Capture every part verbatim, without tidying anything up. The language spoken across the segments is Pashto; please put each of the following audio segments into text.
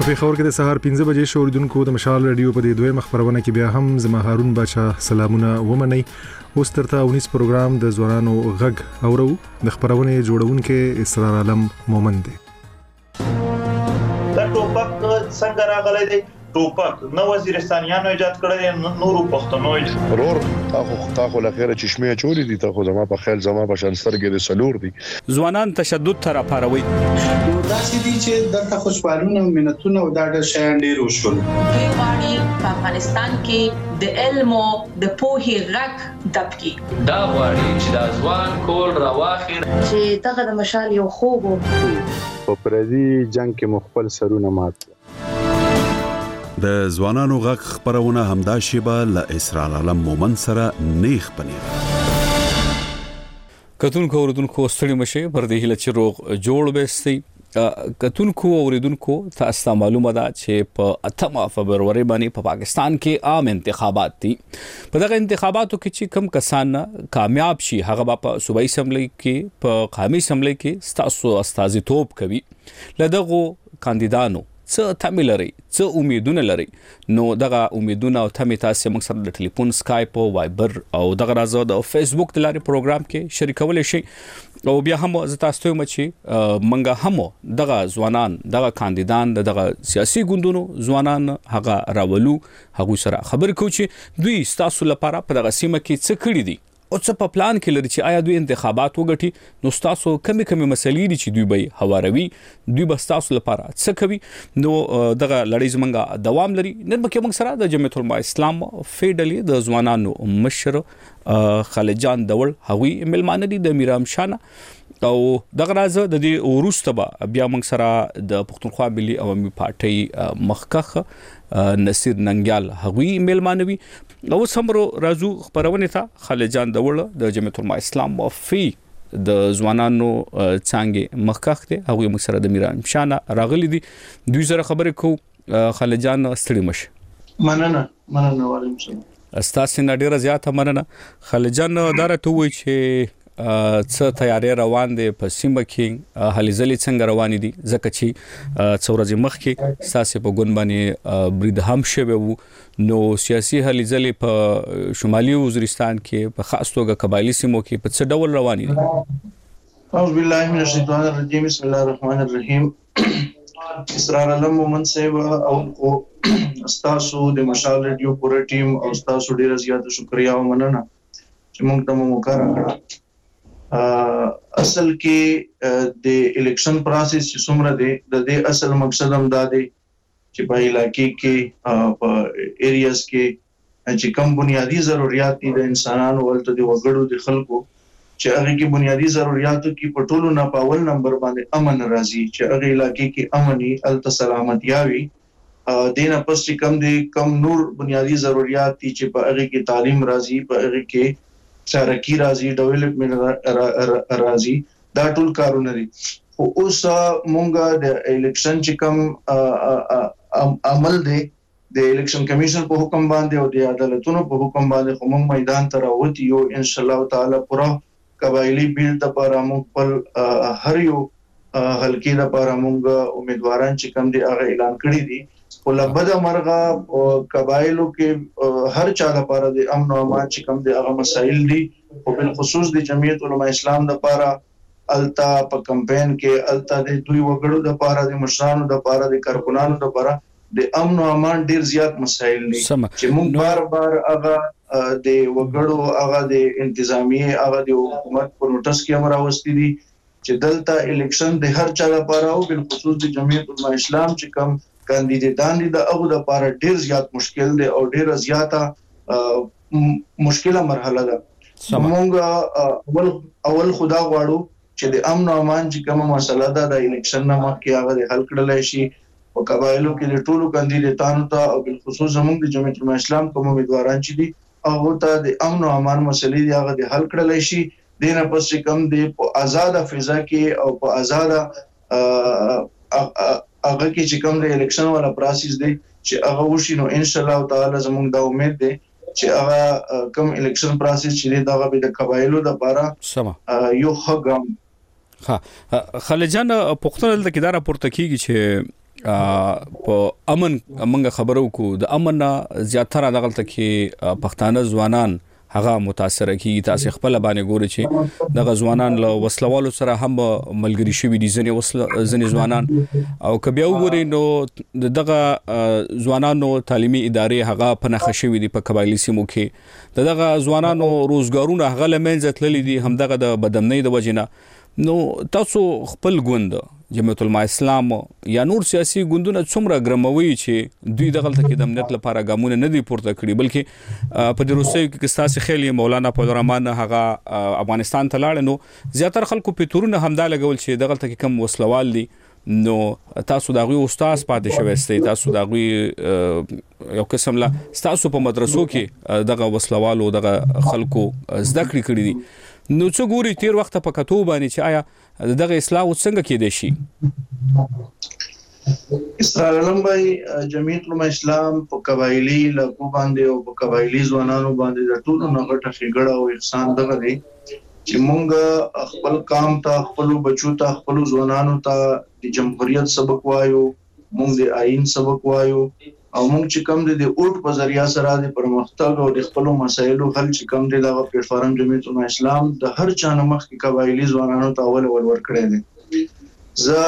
پیښور کې د سهار پنځه بجې شو اوریدونکو د مشال رادیو په دې دوه مخبرونه کې بیا هم زما هارون بچا سلامونه ومني. اوس ترته اونیس پروګرام د ځوانانو غږ اورو. د خبرونه جوړونکو اسرار عالم مومن دی. دا ټوپک څنګه راغلی دی؟ ټوپک نو وزیرستانیانو ایجاد کړی، نورو پښتنو رور تاخو تاخو لخيره چشمه چوری دي، تاخو زما په خیال زما په شانسترګې د سلور دي. ځوانان تشدد تر پاروي. دا چې دي چې د خوشحالونه مينتونه او دا د شیان ډیر وشول. دوی غواړي په افغانستان کې د علم او د پوهې غږ دبکي. دا غواړي چې د ځوان کول راواخیر چې دغه د مشال یو خوب په پردي جنگ کې مخبل سرونه مات. د ځوانانو غږ خبرونه همدا شیبه ل اسرار عالم مومن سره نیخ پنیر. کتونکو اوریدونکو ستړي مشه پر دې هله چې روغ جوړ وستي. کتونکو اوریدونکو تاسو معلومه ده چې په اتمه فبرवरी باندې په پاکستان کې عام انتخابات دي. په دغه انتخاباتو کې چې کم کسان کامیاب شي هغه په صوبایي اسمبلی کې په قومي اسمبلی کې ستاسو استازیتوب کوي. لدغه کاندیدانو څه تمه لري، څه امیدونه لري، نو دغه امیدونه او تمه تاسو موږ سره د ټلیفون سکایپ او وایبر او دغه راځو د فیسبوک د لارې پروګرام کې شریکول شي. او بیا هم زه تاسو ته مچي منګه هم دغه ځوانان دغه کاندیدان دغه سیاسي ګوندونو ځوانان هغه راولو هغه سره خبر کوي چې دوی تاسو لپاره په دغه سیمه کې څه کړی دي او څه په پلان کې لري چې آیا دوی انتخابات وګټي. نو تاسو کمی کمی مسلې دي چې دوی به هواروي، دوی به تاسو لپاره څه کوي. نو دغه لړۍ زمنګ دوام لري. نن به موږ سره د جمعیت العلماء اسلام فیډلی د ځوانانو مشر خالد جان دول هغوی ملمانه دي د میرام شانه او دغه راز د دې وروسته به بیا موږ سره د پښتونخوا ملي عوامي پارټي مخکخ نصیر ننګیال هغوی ملمانوي. او سمرو رازو خبرونه ته خالد جان دول د جمعیت العلماء اسلام وفي د ځوانانو څنګه مخکخ دي هغوی موږ سره د میرام شانه راغلي دي. دوی سره خبرې کو. خالد جان ستړي مشه. مننه مننه وعلیکم السلام. استاسو نه ډیره زیاته مننه. خالد جان دا راته وایي چې څه تیاری روان دي په سیمه کې، هلي ځلې څنګه روان دي؟ ځکه چې څو ورځې مخکې تاسو په ګوند باندې برید هم شوی وو. نو سیاسي هلي ځلې په شمالي وزیرستان کې په خاص توګه قبایلی سیمو کې په څه ډول روان دي؟ اعوذ بالله من الشیطان الرجیم، بسم الله الرحمن الرحیم. اسرار علم مومن صاحب او استاسو د مشال رادیو پوره ټیم او استاسو ډیر زیات شکریا او مننه چې موږ ته موقع راکړه. اصل کې د الیکشن پروسس چې څومره دی د دې اصل مقصد هم دا دی چې په علاقې کې په ایریاز کې چې کوم بنیادی ضرورت دي د انسانانو ولته د وګړو د خلکو چې هغه کې بنیادی ضرورتو کې په ټولو نه پاول نمبر باندې امن راځي، چې هغه علاقې کې امني الته سلامتی وي. دینه پس چې کم دي کم نور بنیادی ضرورت دي چې په هغه کې تعلیم راځي، په هغه کې چارکی راځي، ډیولپمنٹ راځي، دا ټول کارونه دي. خو اوس مونږه د الیکشن چې کوم عمل دی د الیکشن کمیشن په حکم باندې او د عدالتونو په حکم باندې خو مونږ میدان ته راوتی یو ان شاء الله تعالی پورا قبایلی بیل د لپاره مونږ په هر یو حلقې لپاره مونږ امیدواران چې کوم دي هغه اعلان کړی دي. ولبد مرغه قبایلو کې هر چا لپاره د امن او امان چې کوم دي هغه مسائل دي او بل خصوص د جمعیت علماء اسلام لپاره التا په کمپاین کې التا د دوی وګړو لپاره د مشرانو لپاره د کارکونانو لپاره د امن او امان ډیر زیات مسائل دي چې موږ بار بار هغه د وګړو هغه د انتظامی هغه د حکومت په نوټس کې امر واستي دي چې دلته الیکشن د هر چا لپاره او بل خصوص د جمعیت علماء اسلام چې کوم کاندیدان دي د هغه لپاره ډیر زیات مشکل دی او ډیر زیاته مشکله مرحله ده. موږ اول اول خدا غواړو چې د امن او امان چې کومه مسله ده د الیکشن نه مخکې هغه حل کړل شي او قبایلو کې د ټولو کاندیدانو ته او بل خصوص زموږ د جمعیت علماء اسلام کوم امیدواران چې دي هغه ته د امن او امان مسلې دی هغه د حل کړل شي. دینه پس چې کوم دی په آزاد فضا کې او په آزاد هغه کې چې کوم د الیکشن والا پروسس دی چې هغه وشي نو ان شاء الله تعالی زموږ دا امید دی چې هغه کوم الیکشن پروسس چې دا به د قبایلو د لپاره یو ښه ګام. ها خالد جان پښتون د کډه راپورته کیږي چې په امن موږ خبرو کو د امن زیاتره دغلت کې پښتانه ځوانان هغه متاثر کیږي. تاسو خپل باندې ګورئ چې دغه ځوانان له وسلوالو سره هم ملګری شوي دي، ځنې وسله ځنې ځوانان، او که بیا وګورئ نو دغه ځوانانو تعلیمي ادارې هغه په نښه شوي دي په قبایلي سیمو کې. دغه ځوانانو روزګارونه هغه له منځه تللي دي همدغه د بدامنۍ د وجې نه. نو تاسو خپل ګوند جمعیت العلماء اسلام یا نور سیاسي ګوندونه څومره ګرموي چې دوی دغلته کې د امنیت لپاره ګامونه نه دي پورته کړي، بلکې په دې روسیو کې ستاسو خیال مولانا فضل الرحمن هغه افغانستان ته لاړ، نو زیاتره خلکو په تورونه همدا لګول چې دغلته کې کم وسلوال دي. نو تاسو دا غوي استاد پاتې شوي استئ، تاسو دا غوي یو قسم لا تاسو په مدرسو کې دغه وسلوالو دغه خلکو زده کړې کړې دي. نو څو ګوري تیر وخت په کتو باندې چې آیا دغه اصلاح څنګه کېدای شي؟ اسرار علم بھائی جمعیت العلماء اسلام په قبایلی لکو باندې او په قبایلی ځوانانو باندې د ټولو نغټه فګړه او احسان دغه دی چې مونږ خپل کام ته خپل بچو ته خپل ځوانانو ته د جمهوریت سبق وایو، مونږ د آئین سبق وایو، او مونږ چې کوم د اوټ په ذریعہ سره د پرمختګ او د خپل مسایلو حل چې کوم د دغه پلیټ فارم جمعیت العلماء اسلام د هر چا نمخ کې قبایلی ځوانانو ته اول اول ور کړی دي. ز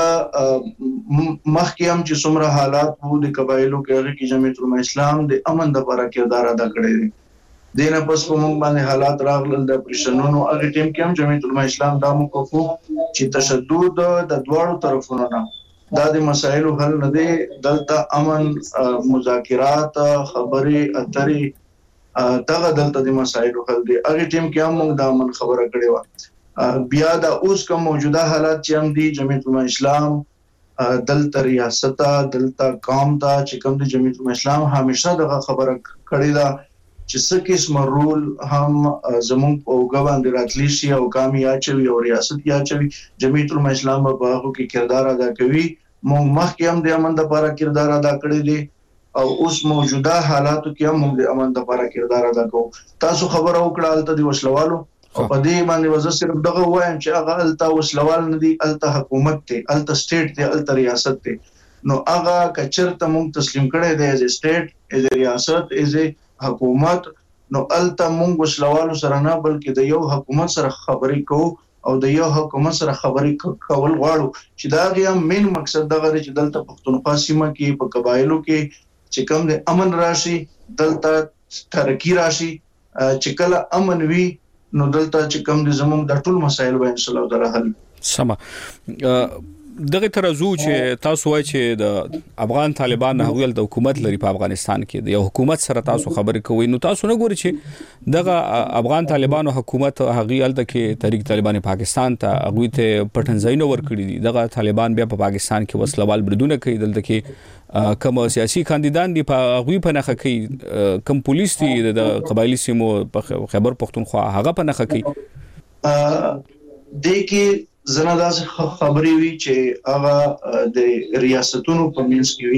مخکې هم چې څومره حالات وو د قبایلو کې هغه کې جمعیت العلماء اسلام د امن د لپاره کردار ادا کړی دی. دینه پس په موږ باندې حالات راغلل د پرشنونو هغه ټیم کې هم جمعیت العلماء اسلام دا موقفو چې تشدد د دواړو طرفونو نه دا د مسایلو حل نه دی، دلته امن مذاکرات خبرې اترې دغه دلته د مسایلو حل دی. هغه ټیم کې هم موږ د امن خبره کړې وه. بیا د اوس کوم موجوده حالات چې هم دي جمعیت العلماء اسلام دلته ریاست دلته قوم ته چې کوم د جمعیت العلماء اسلام همیشه دغه خبره کړې ده چې څه قسم رول هم زموږ په اوږه باندې راتلی شي او قوم یا چوي او ریاست یا چوي، جمعیت العلماء اسلام په هغه کې کردار ادا کوي. موږ مخکې هم د امن لپاره کردار ادا کړی دی او اوس موجوده حالاتو کې هم موږ د امن لپاره کردار ادا کوو. تاسو خبره وکړه هلته د وسلوالو، په دې باندې وزه صرف دغه وایم چې هغه هلته وسلوال نه دي، هلته حکومت دی، هلته سټیټ دی، هلته ریاست دی. نو هغه کچرته موږ تسلیم کړی دی ایز سټیټ ایز ریاست ایز حکومت، نو هلته موږ وسلوالو سره نه بلکې د یو حکومت سره خبرې کوو او د یو حکومت سره خبرې کول غواړو چې دا غي مین مقصد دغه چې دلته پښتونخوا سیمه کې په قبایلو کې چې کوم د امن راشي، دلته ترقی راشي، چې کله امن وي نو دلته چې کوم د زموږ د ټول مسایل به ان شاء الله تعالی حل. سم دغه ترازو چې تاسو وایي چې د افغان طالبان هغه د حکومت لري په افغانستان کې د یو حکومت سره تاسو خبرې کوئ، نو تاسو نه ګورئ چې دغه افغان طالبانو حکومت هغه الته کې تحریک طالبان پاکستان ته هغه ته پټنځای نو ور کړی دي، دغه طالبان بیا په پاکستان کې وسلوال بریدونه کوي، دلته کې کوم سیاسي کاندیدان دي په هغه په نخښه کوي، کوم پولیس دي د قبایلی سیمو په خیبر پختونخوا هغه په نخښه کوي. د کې زنه داسې خبرې وي چې هغه د ریاستونو په منځ کې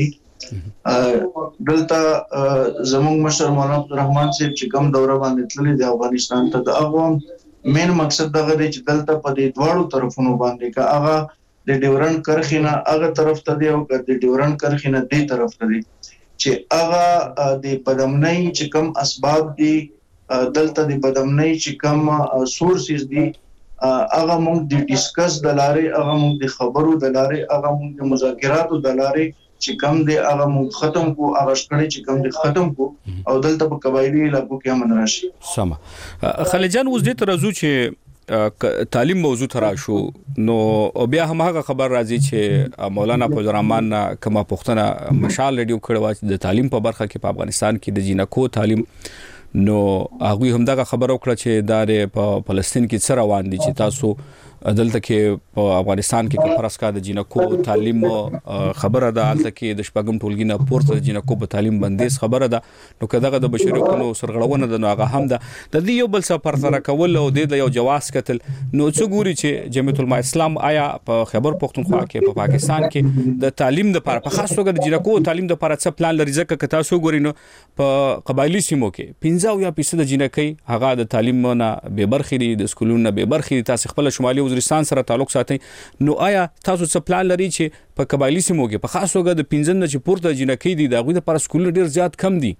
وي. دلته زموږ مشر مولانا عبدالرحمن صاحب چې کوم دوره باندې تللی د افغانستان ته، د هغه مین مقصد دغه دی چې دلته په دې دواړو طرفونو باندې که هغه د ډیورنډ کرښې نه هغه طرف ته دی او که د ډیورنډ کرښې نه دې طرف ته دی، چې هغه د بدامنۍ چې کوم اسباب دي، دلته د بدامنۍ چې کوم سورسز دي، هغه موږ د ډیسکس د لارې، هغه موږ د خبرو د لارې، هغه موږ د مذاکراتو د لارې چې کوم دی هغه موږ ختم کو، هغه شخړې چې کوم دی ختم کو او دلته په قبایلی علاقو کې امن راشي. سم خالجان اوس دې ترازو چې تعلیم موضوع ترا شو، نو بیا هم هغه خبر راځي چې مولانا فضل الرحمن کما پښتنه مشال ریډیو کړو د تعلیم په برخه کې په افغانستان کې د جینکو تعلیم، نو هغه هم دغه خبر وکړه چې دا په فلسطین کې څه روان دي چې تاسو دلته کې په افغانستان کې فرض کا د جینکو تعلیم خبره ده، الته کې د شپږم ټولګي نه پورته د جینکو په تعلیم بندیز خبره ده، نو کداغه د بشري حقوقو سرغړونه ده، نو هغه هم ده د دې یو بل څه پرتره کول او د یو جواز کتل. نو څو ګوري چې جمعیت العلماء اسلام آیا په خیبر پختونخوا کې په پاکستان کې د تعلیم د لپاره په خاص توګه د جینکو تعلیم د لپاره څه پلان لري؟ ځکه که تاسو ګورئ نو په قبایلی سیمو کې پنځه یا فیصد جینکې هغه د تعلیم نه بې برخې دي، د سکولونو نه بې برخې دي. تاسو خپل شمالي وزیرستان سره تعلق ساتي نو آیا تاسو څه پلان لري چې په قبایلی سیمو کې په خاص توګه د پنځن نه چې پورته جنکې دي د غوې لپاره سکول ډیر زیات کم دي؟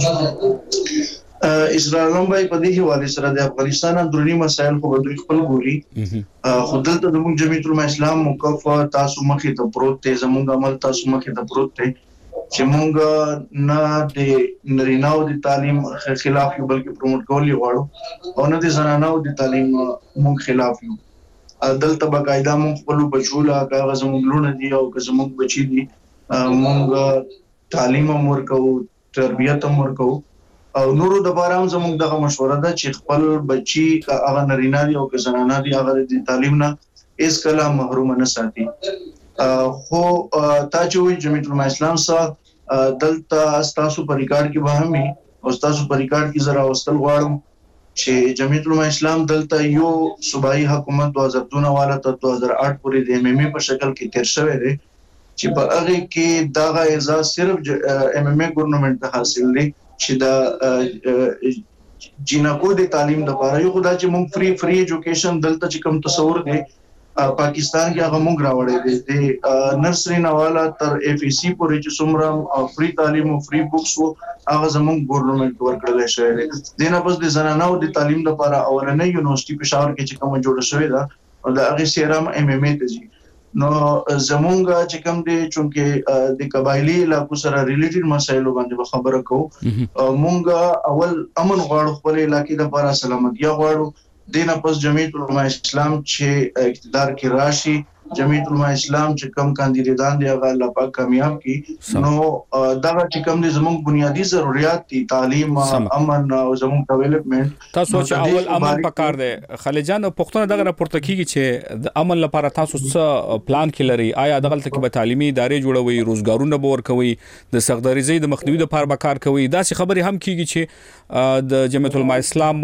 اسرائیل هم باید په دې حواله سره د افغانستان اندرونی مسایل خو دوی خپل ګوري. خو دلته زموږ جمعیت العلماء اسلام موقف تاسو مخې ته پروت دی، زموږ عمل تاسو مخې ته پروت دی چې موږ نه د نریناو د تعلیم خلاف یو بلکې پروموټ کول غواړو او نه د زنانو د تعلیم موږ خلاف یو. دلته باقاعده موږ خپل بچو لا هغه زموږ لونه دي او که زموږ بچي دي موږ تعلیم هم ورکوو، تربیت هم ورکوو او نورو د باره هم زموږ دغه مشوره ده چې خپل بچي هغه نارینه دي او که زنانه دي هغه د تعلیم نه هیڅ کله محروم نه ساتي. خو تا چې وایي جمعیت العلماء اسلام سره دلته ستاسو په ریکارډ کې به هم وي او ستاسو په ریکارډ کې زه راوستل غواړم چې جمعیت العلماء اسلام دلته یو صوبایي حکومت دوه زره دوه والا تر دوه زره آټ پورې د ایم ایم ای په شکل کې تیر شوی دی چې په هغه کې دغه اعزاز صرف ایم ایم ای ګورنمنت ته حاصل دی چې دا جنکو د تعلیم لپاره یو خدای چې مونږ فری فری ایجوکیشن دلته چې کوم تصور دی پاکستان کې هغه مونږ راوړی دی د نرسري نواله تر اف ای سی پورې چې څومره فری تعلیم او فری بوکس وو هغه زموږ ګورنمنت ورکړل شوی دی. دینه پس د زنانو د تعلیم لپاره اولنۍ یونیورسيټي پېښور کې چې کوم جوړه شوې ده او د هغه سیرام ایم ایم ای ته ځي. نو زمونږ چې کوم دی چونکه د قبایلی علاقو سره ریلیټډ مسایلو باندې خبره کوو، مونږ اول امن غواړو، خپل علاقې لپاره سلامتیا غواړو، دینه پس جمعیت العلماء اسلام چې اقتدار کې راشي، جمعیت العلماء اسلام چې کم کاندیدان دی هغه الله پاک کامیاب کی نو دا چې کم دي زموږ بنیادی ضرورت دي تعلیم، امن او زموږ ډیولپمنٹ. تاسو چې اول امن پکار دی خلیجان پښتون دغه راپورته کیږي چې د امن لپاره تاسو څه پلان کې لري؟ آیا دغه تل کې به تعلیمي ادارې جوړوي، روزګارونه به ورکوي، د سختګریزۍ د مخنیوي لپاره به کار کوي؟ دا څه خبرې هم کیږي چې د جمعیت العلماء اسلام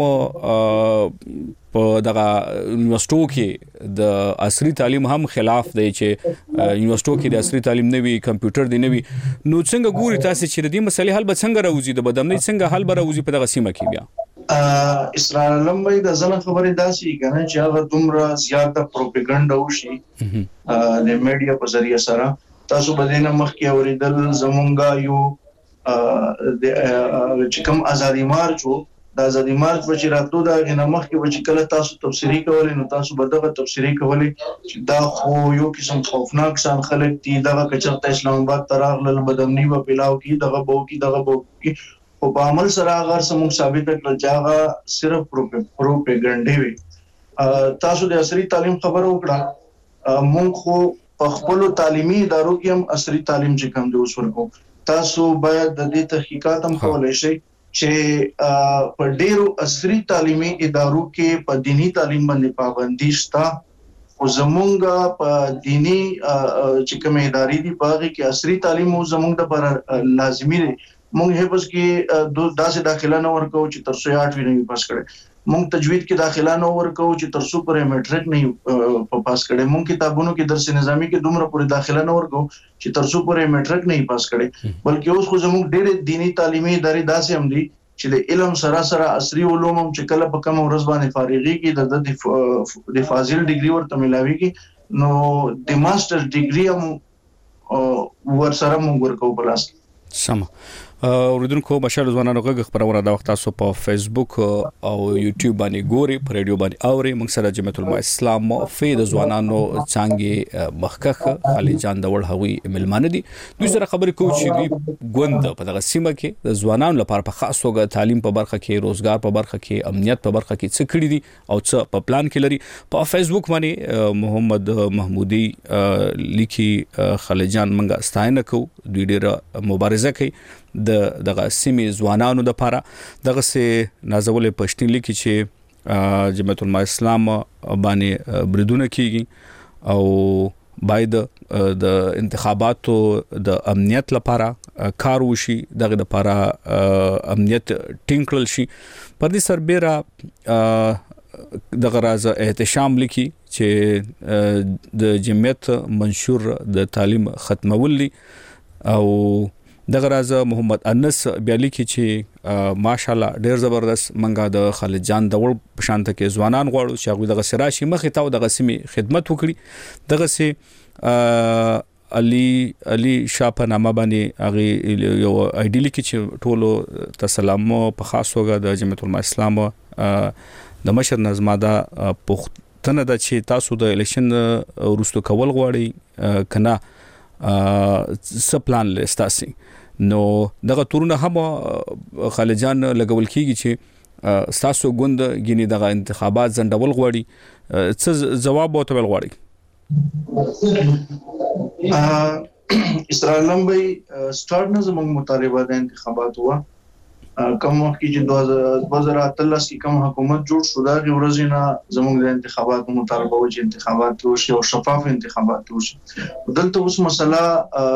په دغه یونیورسيټو کې د عصري تعلیم هم خلاف دی چې یونیورسيټو کې د عصري تعلیم نه وي، کمپیوټر دی نه وي. نو څنګه ګوري تاسو چې د دې مسلې حل به څنګه راوځي، د بدامنۍ څنګه حل به راوځي په دغه سیمه کې؟ بیا اسرائیل لمبي د ځنه خبرې داسي کنه چې هغه دومره زیاته پروپاګاندا وشي د میډیا په ذریعہ سره. تاسو به نه مخ کې اوریدل زمونږه یو د چې کوم ازادي مارچ وو، د ازادي مارچ په چې راتلو دا غنه مخ کې چې کله تاسو تفسیری کولې نو تاسو به دغه تفسیری کولې چې دا خو یو قسم خوفناک شان خلک دي، دغه کچرته اسلام آباد تراغل بدامنی و پلاو کی دغه بو کی دغه بو کی او په عمل سره هغه سمون ثابت کړل چې هغه صرف پروپاګاندا وي. تاسو د عصري تعلیم خبر وکړه، مونږ خو په خپل تعلیمي ادارو کې هم عصري تعلیم چې کوم دی اوس ورکو. تاسو باید د دې تحقیقات هم کولای شئ چې په ډیرو عصري تعلیمي ادارو کې په دینی تعلیم باندې پابندي شته او زمونږ په دینی چې کوم ادارې دي په هغه کې عصري تعلیم او زمونږ لپاره لازمي دی. مونږ هیڅ بس کې داسې داخله نه ورکو چې تر څو آټ ویني پاس کړي، مونږ تجوید کې داخله نه ورکو چې تر څو پرې میټریک نه په پاس کړي، مونږ کتابونو کې درس نظامی کې دومره پورې داخله نه ورکو چې تر څو پرې میټریک نه پاس کړي. بلکې اوس خو زموږ ډېر دینی تعلیمي ادارې داسې هم دي چې د علم سره سره عصري علوم هم چې کله په کوم ورځ باندې فارغيږي د د فاضل ډیګري ورته ملاويږي نو د ماستر ډیګري هم ور سره موږ ورکو بلاس. سم اوریدونکو بشر ځوانانو غږ خبرونه دا وخت تاسو په فیسبوک او یوټیوب باندې ګوري، په ریډیو باندې اوري. موږ سره جمعیت العلماء اسلام فید ځوانانو څنګه مخکخ خلیجان د وړ هوی ملمانه دي. دوی سره خبرې کوو چې دوی ګوند په دغه سیمه کې د ځوانانو لپاره په خاص توګه تعلیم په برخه کې، روزګار په برخه کې، امنیت په برخه کې څه کړی دي او څه په پلان کې لري. په فیسبوک باندې محمد محمودي لیکي خلیجان منګه ستاینه کوو، دوی ډیره مبارزه کوي د دغه سیمې ځوانانو د لپاره. دغه سه نازولې پښتون لیکي چې جمعیت العلماء اسلام باندې بریدونه کیږي او باید د انتخاباتو د امنیت لپاره کار وشي، دغه لپاره امنیت ټینګ کړل شي. پر دې سربېره دغه راز احتشام لیکي چې د جمعیت منشور د تعلیم ختمول دي او دغه راز محمد انس بیا لیکي چې ماشاءالله ډیر زبردست منګه د خالد جان د وړ په شانته کې ځوانان غواړو چې هغه دغه سراشي مخې ته دغه سیمه خدمت وکړي دغه سي علي علي شاپه نامه باندې هغه یو ایډیلی کې چې ټولو تسلام په خاص توګه د جمعیت العلماء اسلام د مشر نظماده پښتنه د چې تاسو د الیکشن وروسته کول غواړي کنه څه پلان لستاسي نو دغه تورونه هم خالد جان لګول کیږي چې تاسو ګوند غني دغه انتخابات زندول غواړي څه جواب وته غواړي اسرائیل لمبي سٹارټ نه زموږ مطالبه د انتخابات هوا کوم وخت چې دوه زره اتلس کې کوم حکومت جوړ شو دا ورځې نه زموږ د انتخابات مطالبه و چې انتخابات وشي او شفاف انتخابات وشي دلته اوس مسله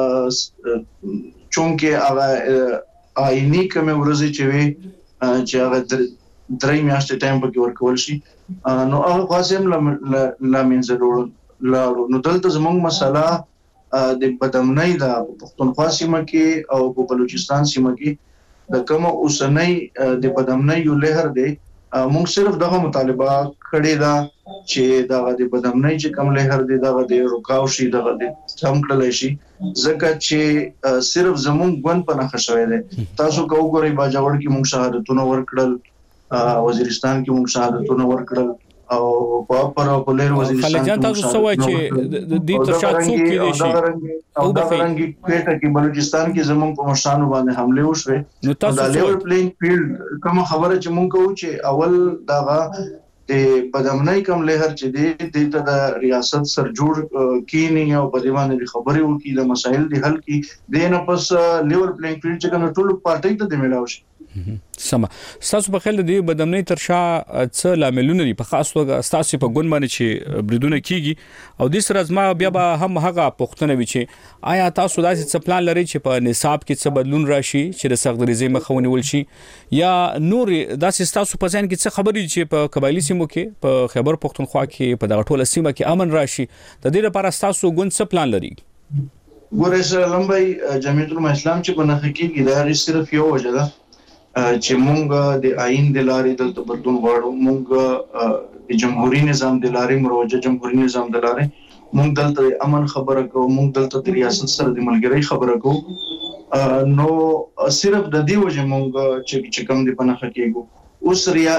چونکه هغه آئینی کوم ورځې چې وي چې هغه درې میاشتې ټایم پکې ورکول شي نو هغه قاسم لا منځلو نو دلته زموږ مسله د بدامنۍ د پښتونخوا سیمه کې او په بلوچستان سیمه کې د کوم اوسنۍ د بدامنۍ یو لهر دی موږ صرف دغه مطالبه کړې ده چې دغه د بدامنۍ چې کوم لهر دی دغه د رکاو شي دغه د کم کړل شي ځکه چې صرف زموږ ګوند په نخښه شوی دی تاسو کو ګورئ باجوړ کې موږ شهادتونه ورکړل وزیرستان کې موږ شهادتونه ورکړل او په پر په لیر وزیرستان خلجان تاسو سوای چې د دې تر شا څوک کې شي او د فرنګي کوټه کې بلوچستان کې زمون په مشانو باندې حمله وشوه نو د لیول پلینګ فیلډ کوم خبره چې مونږ کوو چې اول دغه د بدامنۍ کوم لهر چې دی د د ریاست سر جوړ کینی او په دیوانه خبري وکي د مسایل دی حل کی دینه پس لیول پلینګ فیلډ چې کوم ټول پارټي ته دی ملاوي شي سم تاسو په خل دی بدامنۍ تر شا څه لاملونه دي په خاص توګه تاسو په ګوند باندې چې بریدونه کیږي او د سر ازما بیا به هم هغه پښتنه وي چې آیا تاسو داسې څه پلان لرئ چې په نصاب کې څه بدلون راشي چې د سغدريزي مخاوني ول شي یا نور داسې تاسو په ځان کې څه خبرې چې په قبایلی سیمو کې په خیبر پښتونخوا کې په دغه ټوله سیمه کې امن راشي د دې لپاره تاسو ګوند څه پلان لري ګورئ سره لمبي جمعیت العلماء اسلام چې په نخښه کې دا صرف یو وجه ده چې مونږ د آئین د لارې دلته بدلون غواړو مونږ د جمهوریت نظام د لارې مروجه جمهوریت نظام د لارې مونږ دلته امن خبره کوو مونږ دلته د ریاست سره د ملګری خبره کوو نو صرف د دې وجه مونږ چې کوم دی په نخښه کېږو اوس ریا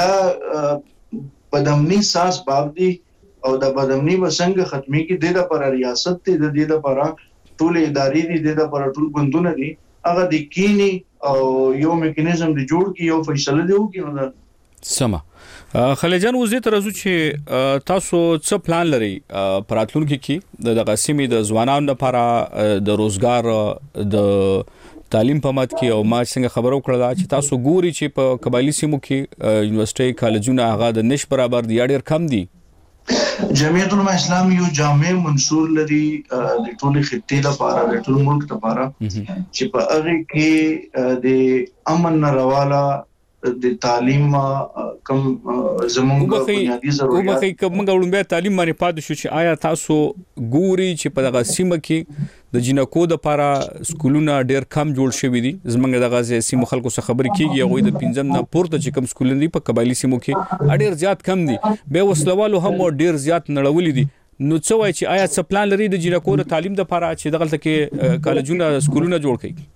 دا بدامنۍ ساس باب دی او د بدامنۍ وسنګ ختمي کې د لپاره ریاست ته د دې لپاره ټول ادارې دي د لپاره ټول بندونه دي هغه د کینی او یو میکانیزم دی جوړ کی یو فیصله دی وکي نو سما خلجان وزې تر ازو چې تاسو څه پلان لري پراتلونکو کې د قسمي د ځوانانو لپاره د روزګار د تعلیم په مات کې او ما څنګه خبرو کړل چې تاسو ګوري چې په قبایلی سیمو کې یونیورسيټي کالجونه هغه د نش برابر دی ډیر کم دي جمعیت العلماء اسلام یو جامع منشور لري د ټولو خطې لپاره د ټول ملک لپاره چې په هغه کې د امن رواله د تعلیم کم زموږ بنیادی ضرورت او بخې کوم غوړم به تعلیم باندې پاد شو چې آیا تاسو ګوري چې په دغه سیمه کې د جنکو د لپاره سکولونه ډیر کم جوړ شوي دي زمونږ د غازي سیمو خلکو څخه خبرې کیږي هغه د پنځم نه پورته چې کم سکولونه دي په قبایلی سیمو کې ډیر زیات کم دي به وسلوالو هم ډیر زیات نړولې دي نو څه وای چې آیا څه پلان لري د جنکو د تعلیم د لپاره چې دغه کې کالجونه سکولونه جوړ کړي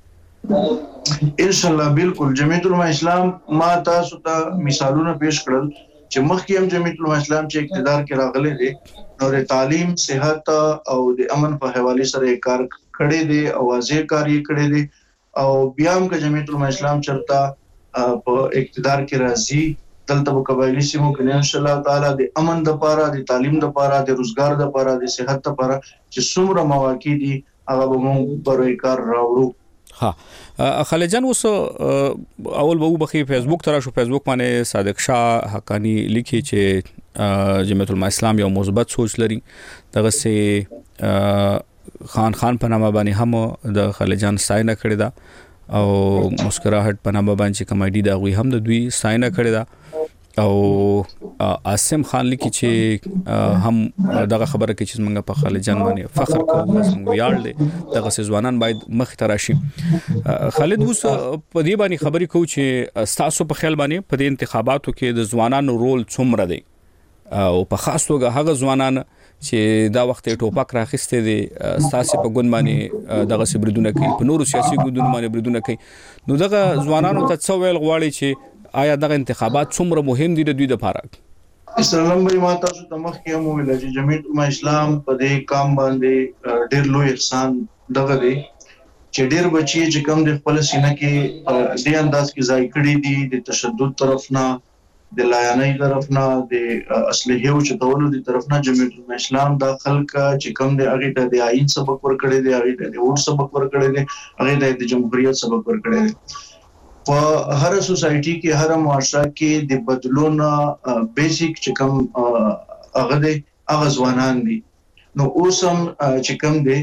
ان شاء الله بالکل جمعیت العلماء اسلام ما تاسو ته مثالونه پیش کړل چې مخکې هم جمعیت العلماء اسلام چې اقتدار کې راغلي دي نو د تعلیم صحت او د امن په حواله سره کار کړي دي او واضح کار یې کړي دي او بیا هم چې جمعیت العلماء اسلام چرتا په اقتدار کې راځي دلته په قبایلی سیمو کې ان شاء الله تعالی د امن د لپاره د تعلیم د لپاره د روزګار د لپاره د صحت لپاره چې څومره مواقع دي هغه به موږ پرې کار راوړو ها خلجان وس اول به وبخي فیسبوک ترا شو فیسبوک باندې صادق شاه حقانی لیکي چې جمعیت العلماء اسلام یو مثبت سوچ لري دغه سه خان خان په نامه باندې هم د خلجان ساينه کړی دا او مسکراهټ په نامه باندې کمیډي دا غوي هم د دوی ساينه کړی دا او عاصم خان لیکي چې هم دغه خبره کې چې موږ په خالد جان باندې فخر کوو موږ ویاړ دي دغه ځوانان باید مخ ته راشي. خالد اوس په دې باندې خبرې کوو چې تاسو په خیال باندې په دې انتخاباتو کې د ځوانانو رول څومره دی او په خاص توګه هغه ځوانان چې دا وخت ټوپک راخسته دي تاسو په ګوند باندې دغه سبردونه کوي په نورو سیاسي ګوندونو باندې بردونه کوي نو دغه ځوانانو ته څو ویل غواړي چې آیا دغه انتخابات څومره مهم دي د دوی لپاره؟ اسلام بری ما تاسو ته مخکې هم ویل چې جمعیت العلماء اسلام په دې کام باندې ډېر لوی احسان دغه دی چې ډېر بچي چې کوم د خپل سینه کې دې انداز کې ځای کړی دي د تشدد طرف نه د لایانۍ طرف نه د اصلي هو چې ډول د طرف نه جمعیت العلماء اسلام د خلک چې کوم د هغه ته د آئین سبق ورکړي دي هغه ته د ووټ سبق ورکړي دي هغه ته د جمهوریت سبق ورکړي دي. په هر سوسایټي کې هر معاشره کې د بدلون بیسیک چې کوم هغه د هغه ځوانان دي نو اوس هم چې کوم دي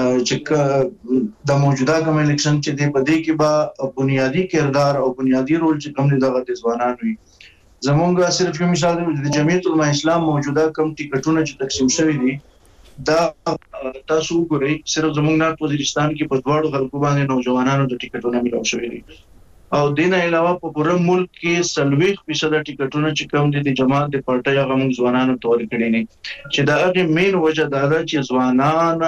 چې د موجوده کوم الیکشن چې د پدې کې با بنیادی کردار او بنیادی رول چې کوم دي دغه ځوانان وي. زمونږ صرف یو مثال دی د جمعیت العلماء اسلام موجوده کوم ټیکټونه چې تقسیم شوی دي دا تاسو وګورئ صرف زمونږ نه وزیرستان کې په دواړو خلکو باندې نوجوانانو د ټیکټونه ملو شوی دي او دینه علاوه په پوره ملک کې سلويخ فیصد ټیکټونه چې کوم دي د جماعت د پارټي هغه موږ ځوانانو تور کړی نه چې دا هغه مین وجه دا ده چې ځوانان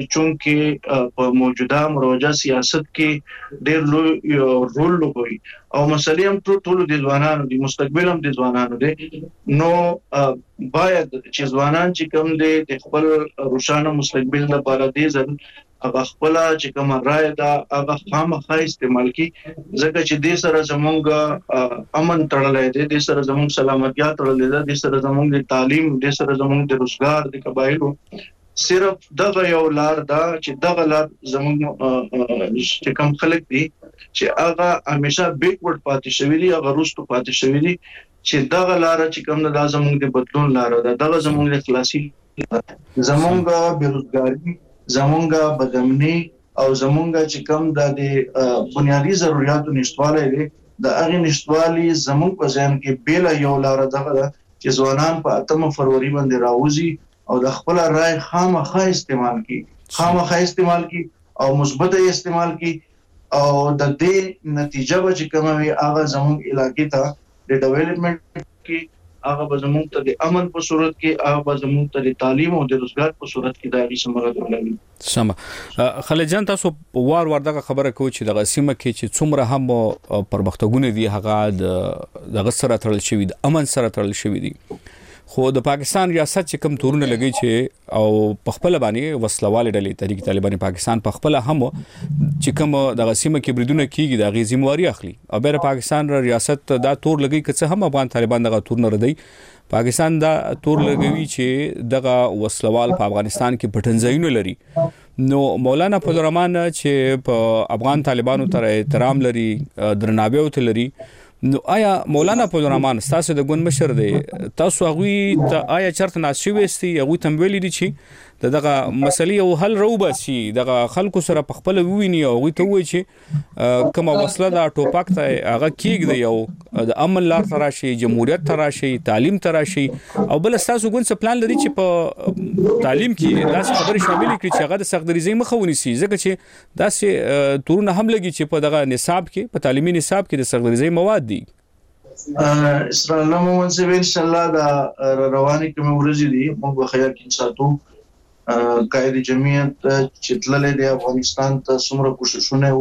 چونکې په موجوده مروجه سیاست کې ډېر لوی رول لوبوي او مسلې هم ټول د ځوانانو د مستقبل هم د ځوانانو دي نو باید چې ځوانان چې کوم دي د خپل روښانه مستقبل لپاره دي ځل هغه خپل چې کوم رائے دا هغه خامخا استعمال کی ځکه چې د سره زمونږ امن تړلې دي د سره زمونږ سلامتیا تړلې ده د سره زمونږ د تعلیم د سره زمونږ د روزګار د قبایلو صرف دغه یو لار دا چې دغه لار زمونږ چې کوم خلک دي چې هغه همیشه بیکورډ پاتې شوی دي هغه روستو پاتې شوی دي چې دغه لار چې کوم د زمونږ د بدلون لار ده دغه زمونږ د خلاصي زمونږ بیروزګاری زمونږه بدامني او زمونږه چې کوم د بنیادی ضرورتو نشټواله دي د هغه نشټوالي زمونږ په ځان کې بیل یو لار دغه چې ځوانان په اتمه فروری باندې راوځي او د خپل رائے خامخا استعمال کی خامخا استعمال کی او مثبت استعمال کی او د دې نتیجه به چې کوم وي هغه زمونږ علاقې ته د ډیولپمنٹ کې هغه به زموږ ته د امن په صورت کې هغه به زموږ ته د تعلیم او د روزګار په صورت کې د هغې ثمره ولري. سمه خالد جان تاسو وار وار دغه خبره کوي چې دغه سیمه کې چې څومره هم پرمختګونه دي هغه د دغه سره تړل شوی د امن سره تړل شوی دي خو د پاکستان ریاست چې کوم تورونه لګي چې او په خپل باندې وسلواله ډلې تحریک طالبان پاکستان په خپل هم چې کوم د سیمه کې بریدونه کیږي د غي ذمہواری اخلي او بیر پاکستان ریاست دا تور لګي که هم افغان طالبان دغه تور نه ردی پاکستان دا تور لګوي چې دغه وسلوال په افغانستان کې پټنځایونه لري نو مولانا فضل الرحمن چې په افغان طالبانو تر احترام لري درناوی او لري نو آیا مولانا فضل الرحمن تاسو د ګوند مشر دی تاسو هغه ته آیا چرته ناشې وستي هغه تم ویلي دي چې دغه مسلې او حل روبه شي دغه خلکو سره په خپل ویني او هغه ته وایي چې کومه وسله دا ټوپک ته هغه کېږي یو د امن لار تراشي جمهوریت تراشي تعلیم تراشي او بل تاسو ګوند څه پلان لري چې په تعلیم کې داسې خبرې شامل کړي چې هغه د سختدریزي مخه ونیسي ځکه چې داسې تورونه هم لګي چې په دغه نصاب کې په تعلیمي نصاب کې د سختدریزي مواد دي. اسرائیل مومن سه ان شاء الله دا رواني کوم ورځې دي موږ به خیر کې ساتو قائد جمعیت چې تللې د افغانستان ته څومره کوششونه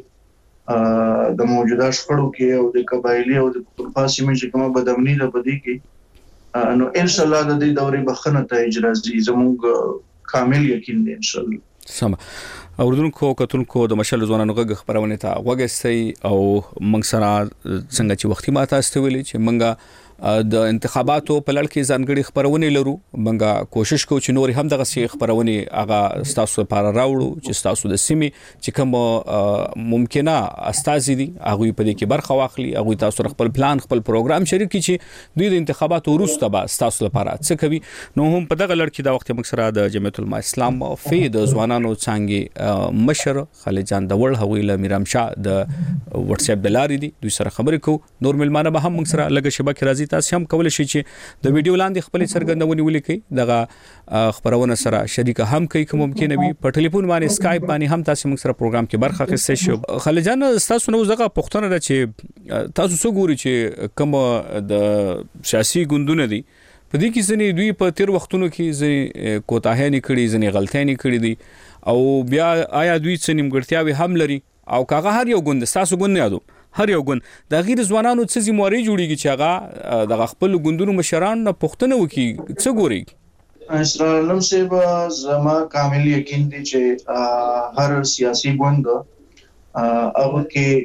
وکړل د موجوده شخړو کې او د قبایلی او د پښتونخوا سیمې چې کومه بدامني ده په دې کې نو ان شاء الله د دې دورې بخنه ته اجازه زموږ کامل یقین دی ان شاء الله. سم اوردونکو کتونکو د مشل ځوانانو غږ خبرونه ته وګستئ او موږ سره څنګه چې وختي ماته استویل چې موږ د انتخاباتو په لړ کې ځانګړي خبرونه لرو موږ کوشش کوو چې نور هم دغه سي خبرونه هغه تاسو لپاره راوړو چې تاسو د سیمې چې کوم ممکنه استاذ دي هغه په دې کې برخه واخلي هغه تاسو خپل پلان خپل پروګرام شریک کړي چې دوی د انتخاباتو وروسته به تاسو لپاره څه کوي نو هم په دغه لړ کې دا وخت موږ سره د جمعیت العلماء اسلام فید ځوانانو څنګه مشر خالد جان دول هغه له میرام شاه د واتس اپ بلاري دي دوی سره خبرې کوو نور ملمانه به هم موږ سره لګه شبکه راځي دي تاسو هم کولای شئ چې د ویډیو لاندې خپل څرګندونې ولیکئ دغه خبرونه سره شریک هم کوي کوم ممکن وي په ټلیفون باندې اسکایپ باندې هم تاسو موږ سره پروګرام کې برخه اخیستئ شئ. خالد جان تاسو نو زغه پښتنه ده چې تاسو څو ګوري چې کوم د سیاسي ګوندونه دي په دې کې ځنې دوی په تیر وختونو کې ځنې کوتاهیانې کړي ځنې غلطیانې کړي دي او بیا آیا دوی څه نیمګړتیاوې هم لري او کاغه هر یو ګوند تاسو ګوند نه یادو هر یو ګوند د غیر ځوانانو څه ذمہواری جوړیږي چې هغه د خپل ګوندونو مشران نه پښتنه وکي څه ګوري. اسرار علم صاحب زما کامل یقین دی چې هر سیاسي ګوند هغه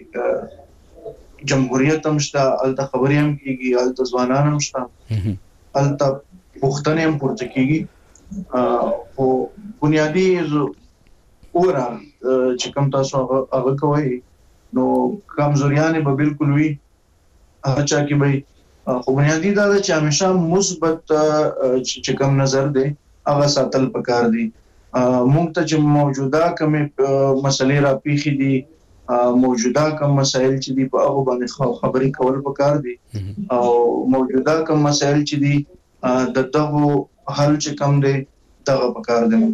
کې جمهوریت هم شته الته خبرې هم کیږي الته ځوانان هم شته الته پښتنه هم پورته کیږي او بنیادی اورا چې کوم تاسو هغه کوي نو کمزوریانه به بالکل وي هغه چا کې به خو بنیادی دا چې همیشه مثبت چې کوم نظر دی هغه ساتل پکار دي. موږ ته چې موجوده کوم مسلې را پیخي دي موجوده کوم مسائل چې دي په هغه باندې خبرې کول پکار دي او موجوده کوم مسائل چې دي د دغه حل چې کوم دي دغه پکار دي.